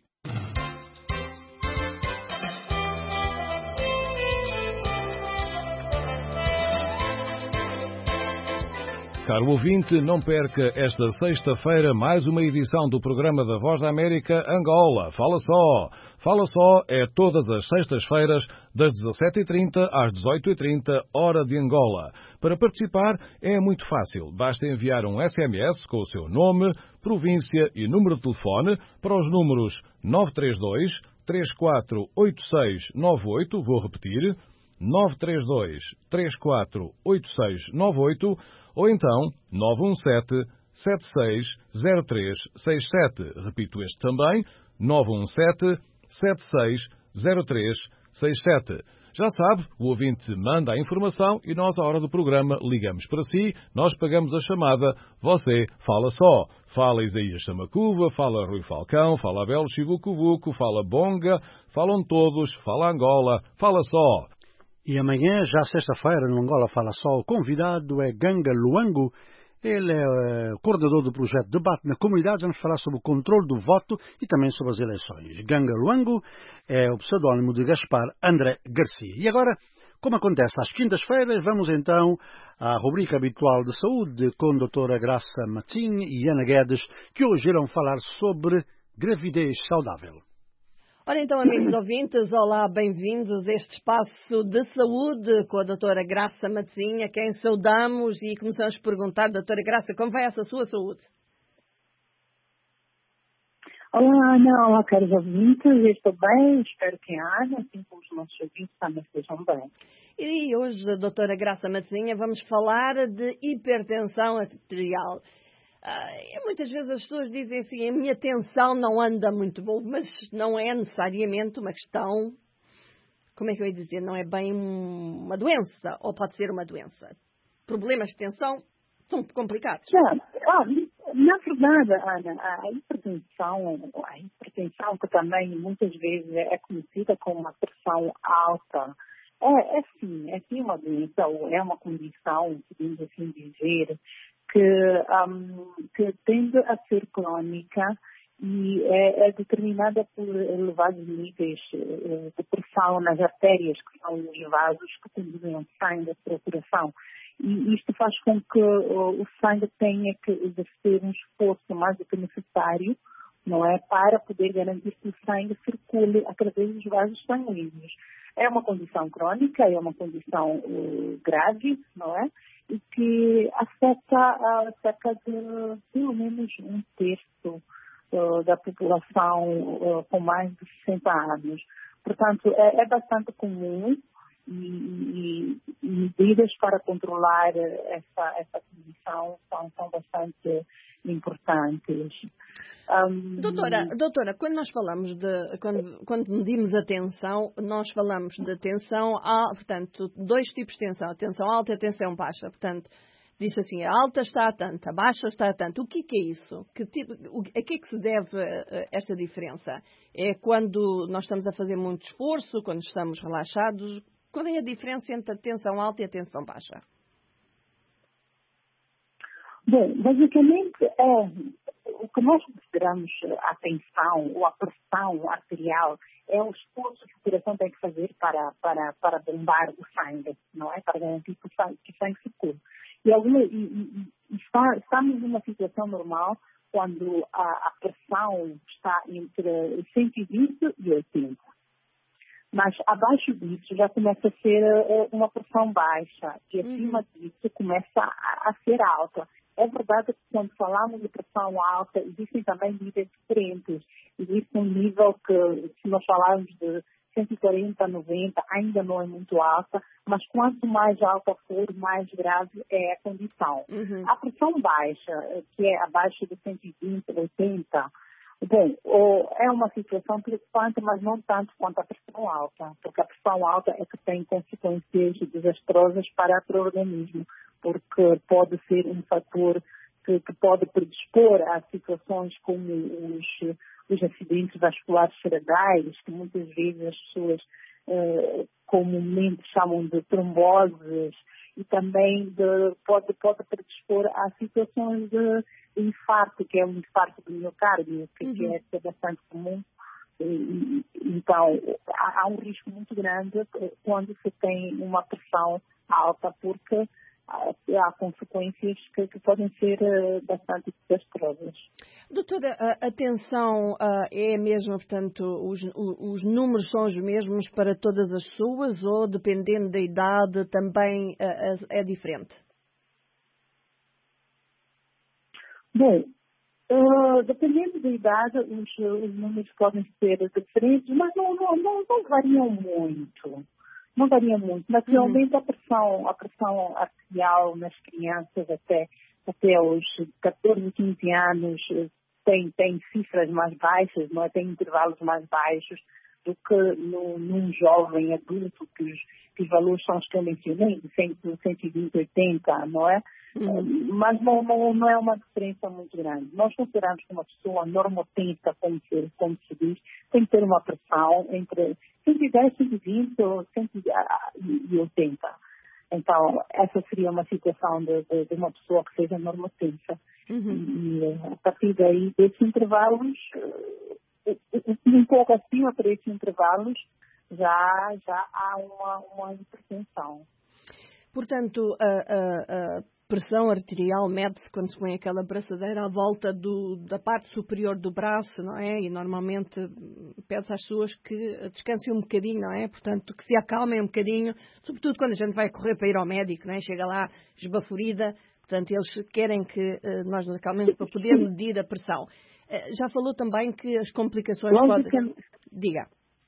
Caro ouvinte, não perca esta sexta-feira mais uma edição do programa da Voz da América Angola. Fala só! Fala só é todas as sextas-feiras, das 17h30 às 18h30, hora de Angola. Para participar é muito fácil. Basta enviar um SMS com o seu nome, província e número de telefone para os números 932 348698, vou repetir, 932 348698, ou então 917-760367. Repito este também, 917-760367. Já sabe, o ouvinte manda a informação e nós, à hora do programa, ligamos para si, nós pagamos a chamada, você fala só. Fala Isaías Samacuva, fala Rui Falcão, fala Abel Chivucuvuco, fala Bonga, falam todos, fala Angola, fala só. E amanhã, já sexta-feira, no Angola Fala Só, o convidado é Ganga Luango. Ele é coordenador do projeto Debate na Comunidade. Vamos falar sobre o controle do voto e também sobre as eleições. Ganga Luango é o pseudónimo de Gaspar André Garcia. E agora, como acontece às quintas-feiras, vamos então à rubrica habitual de saúde com a doutora Graça Matinho e Ana Guedes, que hoje irão falar sobre gravidez saudável. Ora então, amigos ouvintes, olá, bem-vindos a este espaço de saúde com a doutora Graça Matezinha, a quem saudamos e começamos a perguntar, doutora Graça, como vai essa sua saúde? Olá, Ana, olá, caros ouvintes, eu estou bem, espero que a Ana, assim como os nossos ouvintes, também estejam bem. E hoje, doutora Graça Matezinha, vamos falar de hipertensão arterial. Muitas vezes as pessoas dizem assim, a minha tensão não anda muito boa, mas não é necessariamente uma questão como é que eu ia dizer, não é bem uma doença, ou pode ser uma doença. Problemas de tensão são complicados. Na verdade, Ana, a hipertensão que também muitas vezes é conhecida como uma pressão alta, é sim uma doença, ou é uma condição, podemos assim dizer, que tende a ser crônica e é determinada por elevados níveis de pressão nas artérias, que são os vasos que conduzem o sangue para o coração. E isto faz com que o sangue tenha que exercer um esforço mais do que necessário, não é, para poder garantir que o sangue circule através dos vasos sanguíneos. É uma condição crônica, é uma condição grave, não é? E que afeta cerca de pelo menos 1/3 da população com mais de 60 anos. Portanto, é bastante comum e medidas para controlar essa condição são bastante importantes. Doutora, quando nós falamos quando medimos a tensão, nós falamos de tensão, portanto, 2 tipos de tensão, a tensão alta e a tensão baixa. Portanto, diz assim, a alta está a tanto, a baixa está a tanto. O que é isso? A que é que se deve esta diferença? É quando nós estamos a fazer muito esforço, quando estamos relaxados? Qual é a diferença entre a tensão alta e a tensão baixa? Bom, basicamente o que nós consideramos a tensão ou a pressão arterial é o esforço que o coração tem que fazer para bombar o sangue, não é? Para garantir que o sangue circule. Estamos numa situação normal quando a pressão está entre 120 e 80. Mas abaixo disso já começa a ser uma pressão baixa e acima disso começa a ser alta. É verdade que quando falamos de pressão alta existem também níveis diferentes. Existe um nível que, se nós falarmos de 140 a 90, ainda não é muito alta, mas quanto mais alta for, mais grave é a condição. A pressão baixa, que é abaixo de 120, 80, bom, é uma situação preocupante, mas não tanto quanto a pressão alta, porque a pressão alta é que tem consequências desastrosas para o organismo, porque pode ser um fator que pode predispor a situações como os acidentes vasculares cerebrais, que muitas vezes as pessoas comumente chamam de tromboses, e também pode predispor a situações de infarto, que é um infarto do miocárdio, que é bastante comum. Então, há um risco muito grande quando se tem uma pressão alta, porque há consequências que podem ser bastante desastrosas. Doutora, a tensão é a mesma, portanto, os números são os mesmos para todas as pessoas ou, dependendo da idade, também é diferente? Bom, dependendo da idade, os números podem ser diferentes, mas não variam muito. Não varia muito, mas realmente a pressão arterial nas crianças até os 14, 15 anos tem cifras mais baixas, não é? Tem intervalos mais baixos do que num jovem adulto, que os valores são os que eu mencionei, de 120, 80, não é? Mas não é uma diferença muito grande. Nós consideramos que uma pessoa normotensa, como se diz, tem que ter uma pressão entre 110, 120 ou 180. Então, essa seria uma situação de uma pessoa que seja normotensa. E a partir daí, desses intervalos, um pouco acima para esses intervalos, já há uma hipertensão. Portanto, a pressão arterial mede-se quando se põe aquela braçadeira à volta da parte superior do braço, não é? E normalmente pede-se às pessoas que descansem um bocadinho, não é? Portanto, que se acalmem um bocadinho, sobretudo quando a gente vai correr para ir ao médico, não é? Chega lá esbaforida, portanto, eles querem que nós nos acalmemos para poder medir a pressão. Já falou também que as complicações podem... Diga.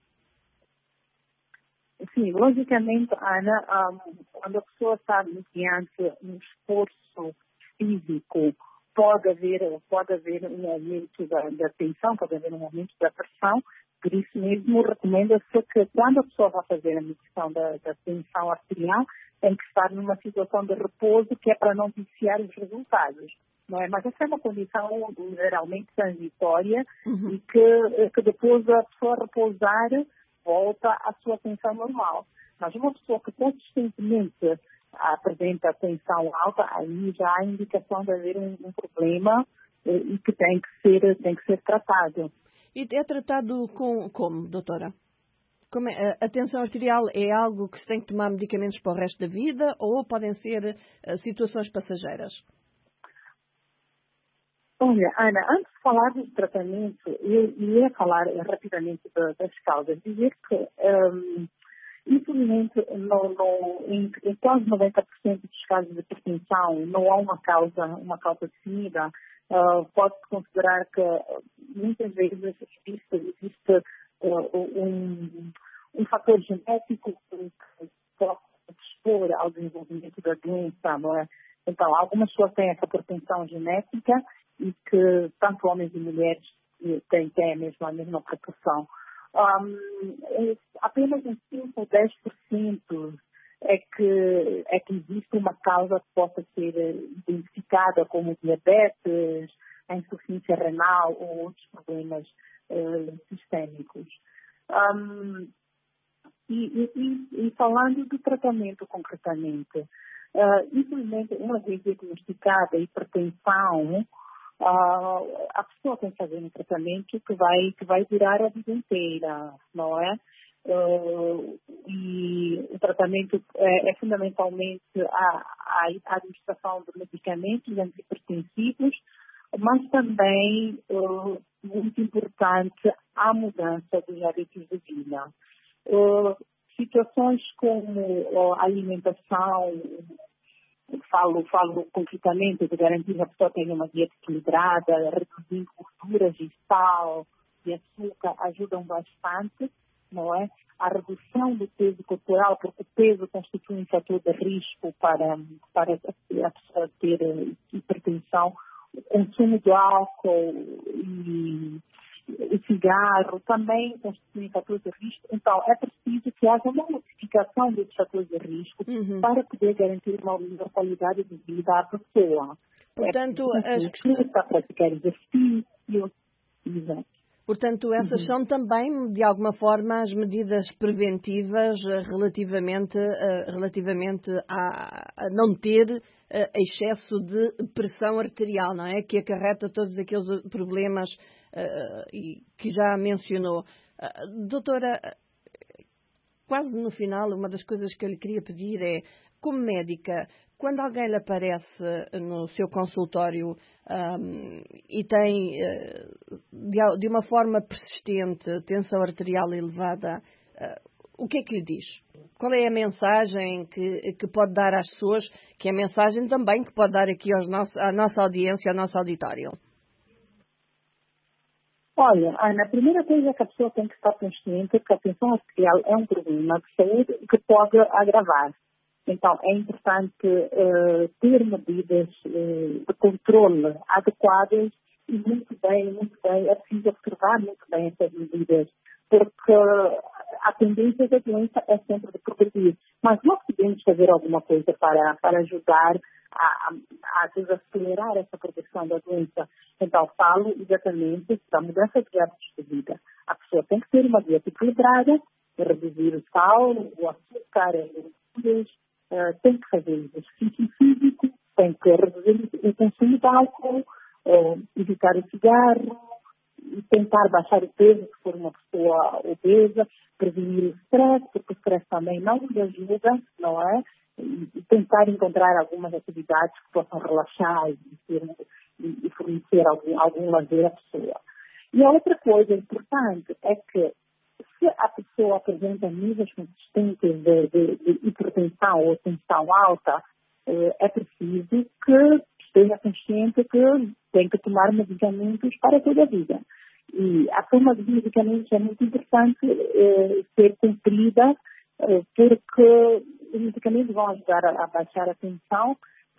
Sim, logicamente, Ana, quando a pessoa está mediante um esforço físico, pode haver um aumento da tensão, pode haver um aumento da pressão, Por isso mesmo, recomenda-se que quando a pessoa vai fazer a medição da tensão arterial, tem que estar numa situação de repouso, que é para não viciar os resultados. Não é? Mas essa é uma condição geralmente transitória e que depois a pessoa repousar volta à sua tensão normal. Mas uma pessoa que consistentemente apresenta tensão alta, aí já há indicação de haver um problema e que tem que ser tratado. E é tratado como, doutora? A tensão arterial é algo que se tem que tomar medicamentos para o resto da vida ou podem ser situações passageiras? Olha, Ana, antes de falar do tratamento, eu ia falar rapidamente das causas. Dizer que, infelizmente, em quase 90% dos casos de hipertensão não há uma causa definida. Pode-se considerar que muitas vezes existe um fator genético que pode expor ao desenvolvimento da doença, não é? Então, algumas pessoas têm essa propensão genética e que tanto homens e mulheres têm a mesma proporção. Apenas em 5 ou 10% é que existe uma causa que possa ser identificada como diabetes, a insuficiência renal ou outros problemas sistémicos. E falando do tratamento concretamente, infelizmente, uma vez diagnosticada a hipertensão, a pessoa tem que fazer um tratamento que vai durar a vida inteira, não é? E o tratamento é fundamentalmente a administração de medicamentos antihipertensivos, mas também, muito importante, a mudança dos hábitos de vida. Situações como a alimentação, falo concretamente de garantir que a pessoa tenha uma dieta equilibrada, reduzir gorduras e sal e açúcar ajudam bastante, não é? A redução do peso corporal, porque o peso constitui um fator de risco para a pessoa ter hipertensão, o consumo de álcool e o cigarro também constituem fatores de risco. Então, é preciso que haja uma modificação desses fatores de risco para poder garantir uma melhor qualidade de vida à pessoa. Portanto, para praticar exercício. Exato. Portanto, essas são também, de alguma forma, as medidas preventivas relativamente a não ter excesso de pressão arterial, não é? Que acarreta todos aqueles problemas que já mencionou. Doutora, quase no final, uma das coisas que eu lhe queria pedir é, como médica, quando alguém lhe aparece no seu consultório e tem, de uma forma persistente, tensão arterial elevada, o que é que lhe diz? Qual é a mensagem que pode dar às pessoas, que é a mensagem também que pode dar aqui à nossa audiência, ao nosso auditório? Olha, Ana, a primeira coisa é que a pessoa tem que estar consciente que a tensão arterial é um problema de saúde que pode agravar. Então, é importante ter medidas de controle adequadas e muito bem, é preciso observar muito bem essas medidas, porque a tendência da doença é sempre de progredir. Mas nós podemos fazer alguma coisa para ajudar a desacelerar essa progressão da doença. Então, falo exatamente da mudança de hábitos de vida. A pessoa tem que ter uma dieta equilibrada, reduzir o sal, o açúcar, as gorduras, tem que fazer exercício físico, tem que reduzir o consumo de álcool, evitar o cigarro, e tentar baixar o peso se for uma pessoa obesa, prevenir o stress, porque o stress também não nos ajuda, não é? E tentar encontrar algumas atividades que possam relaxar e fornecer algum lazer à pessoa. E a outra coisa importante é que se a pessoa apresenta níveis consistentes de hipertensão ou tensão alta, é preciso que esteja consciente que tem que tomar medicamentos para toda a vida. E a toma de medicamentos é muito importante ser cumprida, porque os medicamentos vão ajudar a baixar a tensão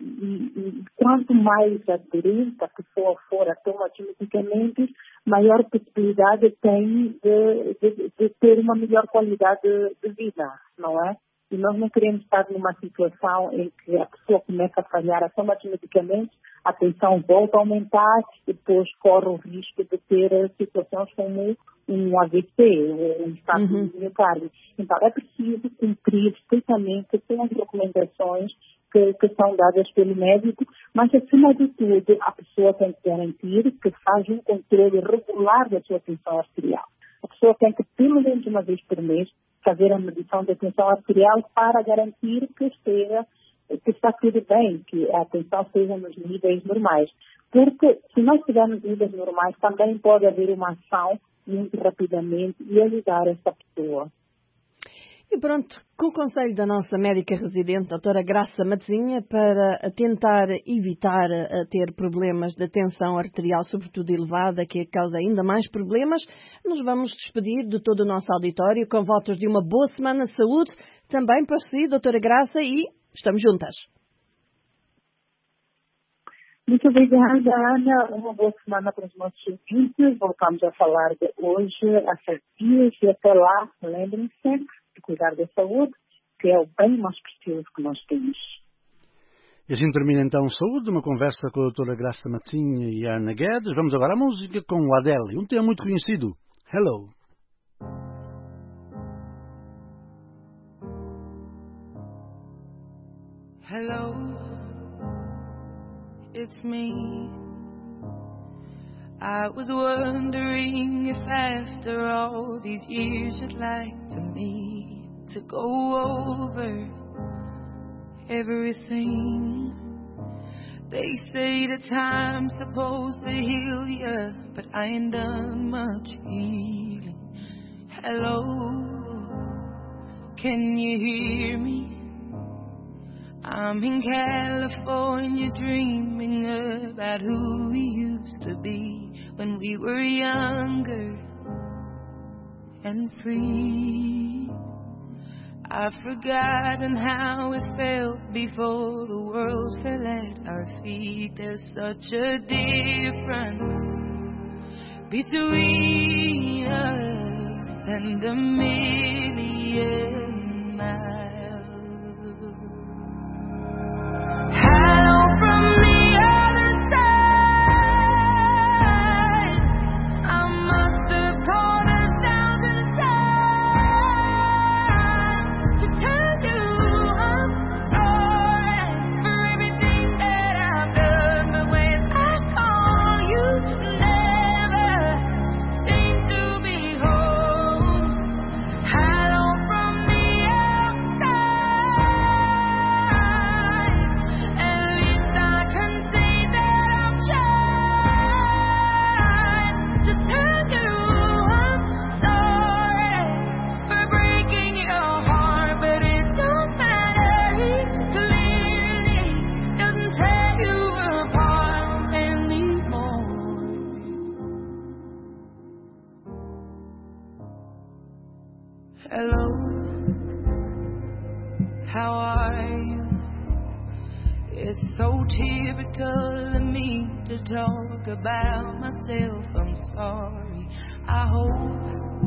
E quanto mais aderente a pessoa for a tomar de medicamentos, maior possibilidade tem de ter uma melhor qualidade de vida, não é? E nós não queremos estar numa situação em que a pessoa começa a falhar a toma de medicamentos, a tensão volta a aumentar e depois corre o risco de ter situações como um AVC ou um estado de miocárdio. Então, é preciso cumprir estritamente com as recomendações que são dadas pelo médico, mas, acima de tudo, a pessoa tem que garantir que faz um controle regular da sua tensão arterial. A pessoa tem que, pelo menos uma vez por mês, fazer a medição da tensão arterial para garantir que está tudo bem, que a tensão esteja nos níveis normais. Porque, se nós estivermos nos níveis normais, também pode haver uma ação muito rapidamente e ajudar essa pessoa. E pronto, com o conselho da nossa médica residente, doutora Graça Matezinha, para tentar evitar ter problemas de tensão arterial, sobretudo elevada, que causa ainda mais problemas, nos vamos despedir de todo o nosso auditório com votos de uma boa semana de saúde, também para si, doutora Graça, e estamos juntas. Muito obrigada, Ana. Uma boa semana para os nossos ouvintes. Voltamos a falar de hoje, há 7 dias, e até lá, lembrem-se sempre de cuidar da saúde, que é o bem mais precioso que nós temos. E assim termina então Saúde, uma conversa com a doutora Graça Matezinha e a Ana Guedes. Vamos agora à música com o Adele, um tema muito conhecido, Hello. Hello, it's me. I was wondering if after all these years you'd like me to go over everything. They say that time's supposed to heal ya, but I ain't done much healing. Hello, can you hear me? I'm in California dreaming about who we used to be when we were younger and free. I've forgotten how it felt before the world fell at our feet. There's such a difference between us and a million miles. Hello from the other side. I must have called 1,000 times to tell you I'm sorry for everything that I've done. But when I call, you never seem to be home. Hello from the outside. At least I can say that I've tried to tell you I'm sorry for breaking your heart, but it don't matter. He clearly doesn't tear you apart anymore. Hello, how are you? It's so typical of me to talk about myself. I'm sorry. I hope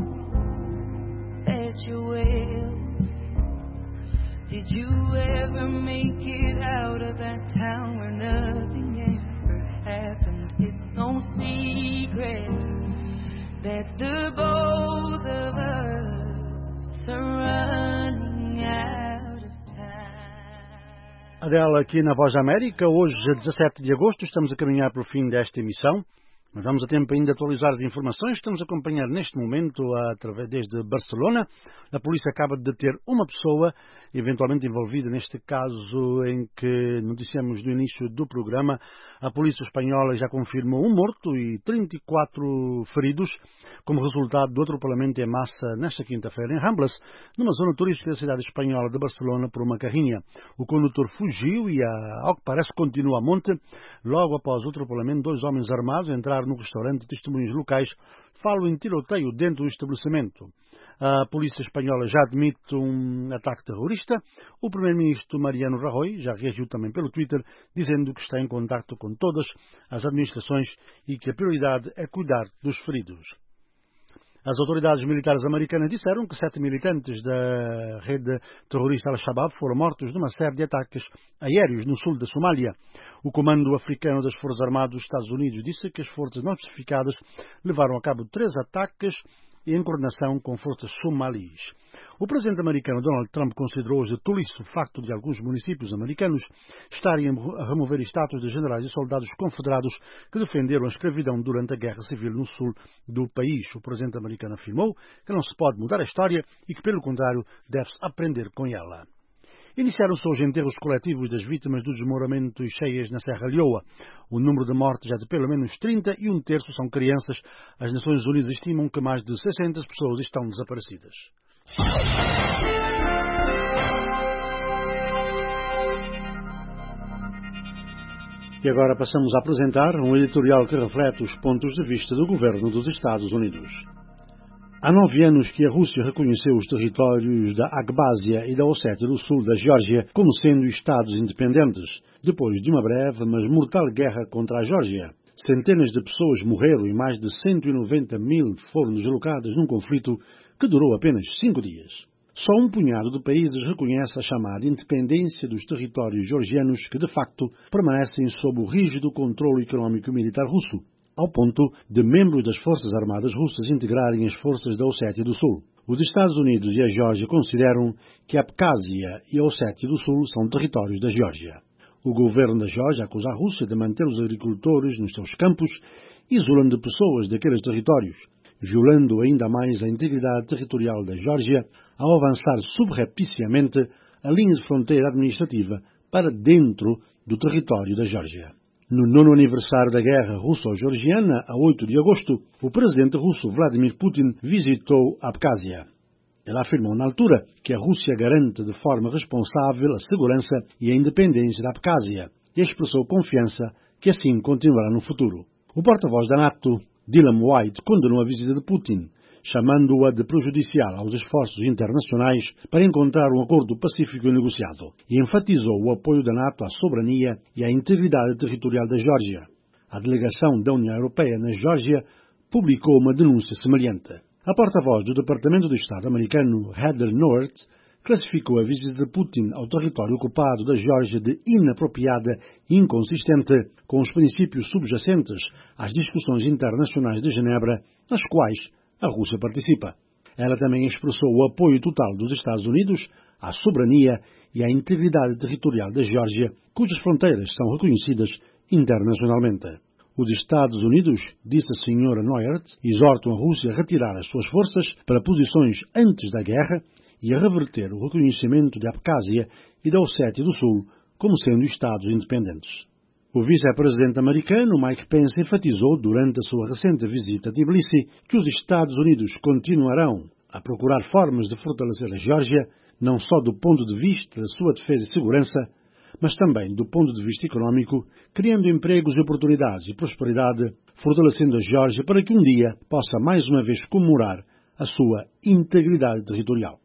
that you're well. Did you ever make it out of that town where nothing ever happened? It's no secret that the both of us are running out of time. Adele aqui na Voz da América, hoje 17 de agosto, estamos a caminhar para o fim desta emissão. Mas vamos a tempo ainda de atualizar as informações. Estamos a acompanhar neste momento, desde Barcelona. A polícia acaba de deter uma pessoa, eventualmente envolvida neste caso em que noticiamos no início do programa. A polícia espanhola já confirmou um morto e 34 feridos, como resultado do atropelamento em massa nesta quinta-feira em Ramblas, numa zona turística da cidade espanhola de Barcelona, por uma carrinha. O condutor fugiu e, ao que parece, continua a monte. Logo após o atropelamento, 2 homens armados entraram no restaurante. Testemunhos locais falam em tiroteio dentro do estabelecimento. A polícia espanhola já admite um ataque terrorista. O primeiro-ministro Mariano Rajoy já reagiu também pelo Twitter, dizendo que está em contacto com todas as administrações e que a prioridade é cuidar dos feridos. As autoridades militares americanas disseram que 7 militantes da rede terrorista Al-Shabaab foram mortos numa série de ataques aéreos no sul da Somália. O Comando Africano das Forças Armadas dos Estados Unidos disse que as forças não especificadas levaram a cabo 3 ataques em coordenação com forças somalis. O presidente americano Donald Trump considerou hoje tolice o facto de alguns municípios americanos estarem a remover estátuas de generais e soldados confederados que defenderam a escravidão durante a Guerra Civil no sul do país. O presidente americano afirmou que não se pode mudar a história e que, pelo contrário, deve-se aprender com ela. Iniciaram-se hoje enterros coletivos das vítimas dos desmoramentos cheias na Serra Leoa. O número de mortes é de pelo menos 30 e 1/3 são crianças. As Nações Unidas estimam que mais de 600 pessoas estão desaparecidas. E agora passamos a apresentar um editorial que reflete os pontos de vista do governo dos Estados Unidos. Há 9 anos que a Rússia reconheceu os territórios da Abchásia e da Ossétia do Sul da Geórgia como sendo Estados independentes, depois de uma breve, mas mortal guerra contra a Geórgia. Centenas de pessoas morreram e mais de 190.000 foram deslocadas num conflito que durou apenas 5 dias. Só um punhado de países reconhece a chamada independência dos territórios georgianos que, de facto, permanecem sob o rígido controle económico e militar russo, ao ponto de membros das Forças Armadas russas integrarem as forças da Ossétia do Sul. Os Estados Unidos e a Geórgia consideram que a Abchásia e a Ossétia do Sul são territórios da Geórgia. O governo da Geórgia acusa a Rússia de manter os agricultores nos seus campos, isolando pessoas daqueles territórios, violando ainda mais a integridade territorial da Geórgia ao avançar subrepticiamente a linha de fronteira administrativa para dentro do território da Geórgia. No 9º aniversário da guerra russo-georgiana, a 8 de agosto, o presidente russo Vladimir Putin visitou a Abchásia. Ele afirmou na altura que a Rússia garante de forma responsável a segurança e a independência da Abchásia e expressou confiança que assim continuará no futuro. O porta-voz da NATO, Dylan White, condenou a visita de Putin, chamando-a de prejudicial aos esforços internacionais para encontrar um acordo pacífico e negociado, e enfatizou o apoio da NATO à soberania e à integridade territorial da Geórgia. A delegação da União Europeia na Geórgia publicou uma denúncia semelhante. A porta-voz do Departamento de Estado americano, Heather Nauert, classificou a visita de Putin ao território ocupado da Geórgia de inapropriada e inconsistente com os princípios subjacentes às discussões internacionais de Genebra, nas quais a Rússia participa. Ela também expressou o apoio total dos Estados Unidos à soberania e à integridade territorial da Geórgia, cujas fronteiras são reconhecidas internacionalmente. Os Estados Unidos, disse a Sra. Nauert, exortam a Rússia a retirar as suas forças para posições antes da guerra e a reverter o reconhecimento de Abchásia e da Ossétia do Sul como sendo Estados independentes. O vice-presidente americano Mike Pence enfatizou durante a sua recente visita a Tbilisi que os Estados Unidos continuarão a procurar formas de fortalecer a Geórgia, não só do ponto de vista da sua defesa e segurança, mas também do ponto de vista económico, criando empregos e oportunidades e prosperidade, fortalecendo a Geórgia para que um dia possa mais uma vez comemorar a sua integridade territorial.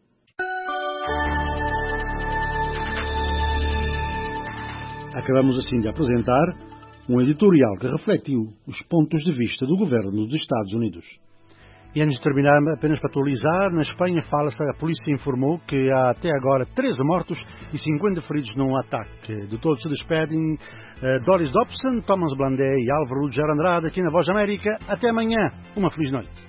Acabamos assim de apresentar um editorial que refletiu os pontos de vista do governo dos Estados Unidos. E antes de terminar, apenas para atualizar, na Espanha fala-se, a polícia informou que há até agora 13 mortos e 50 feridos num ataque. De todos se despedem Doris Dobson, Thomas Blandé e Álvaro Lujar Andrade aqui na Voz da América. Até amanhã. Uma feliz noite.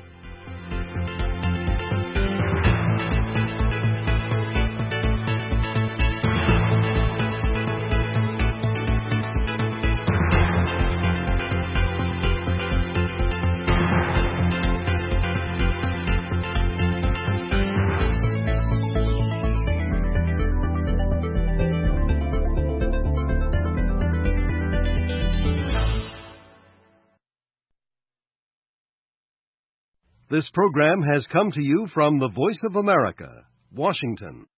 This program has come to you from the Voice of America, Washington.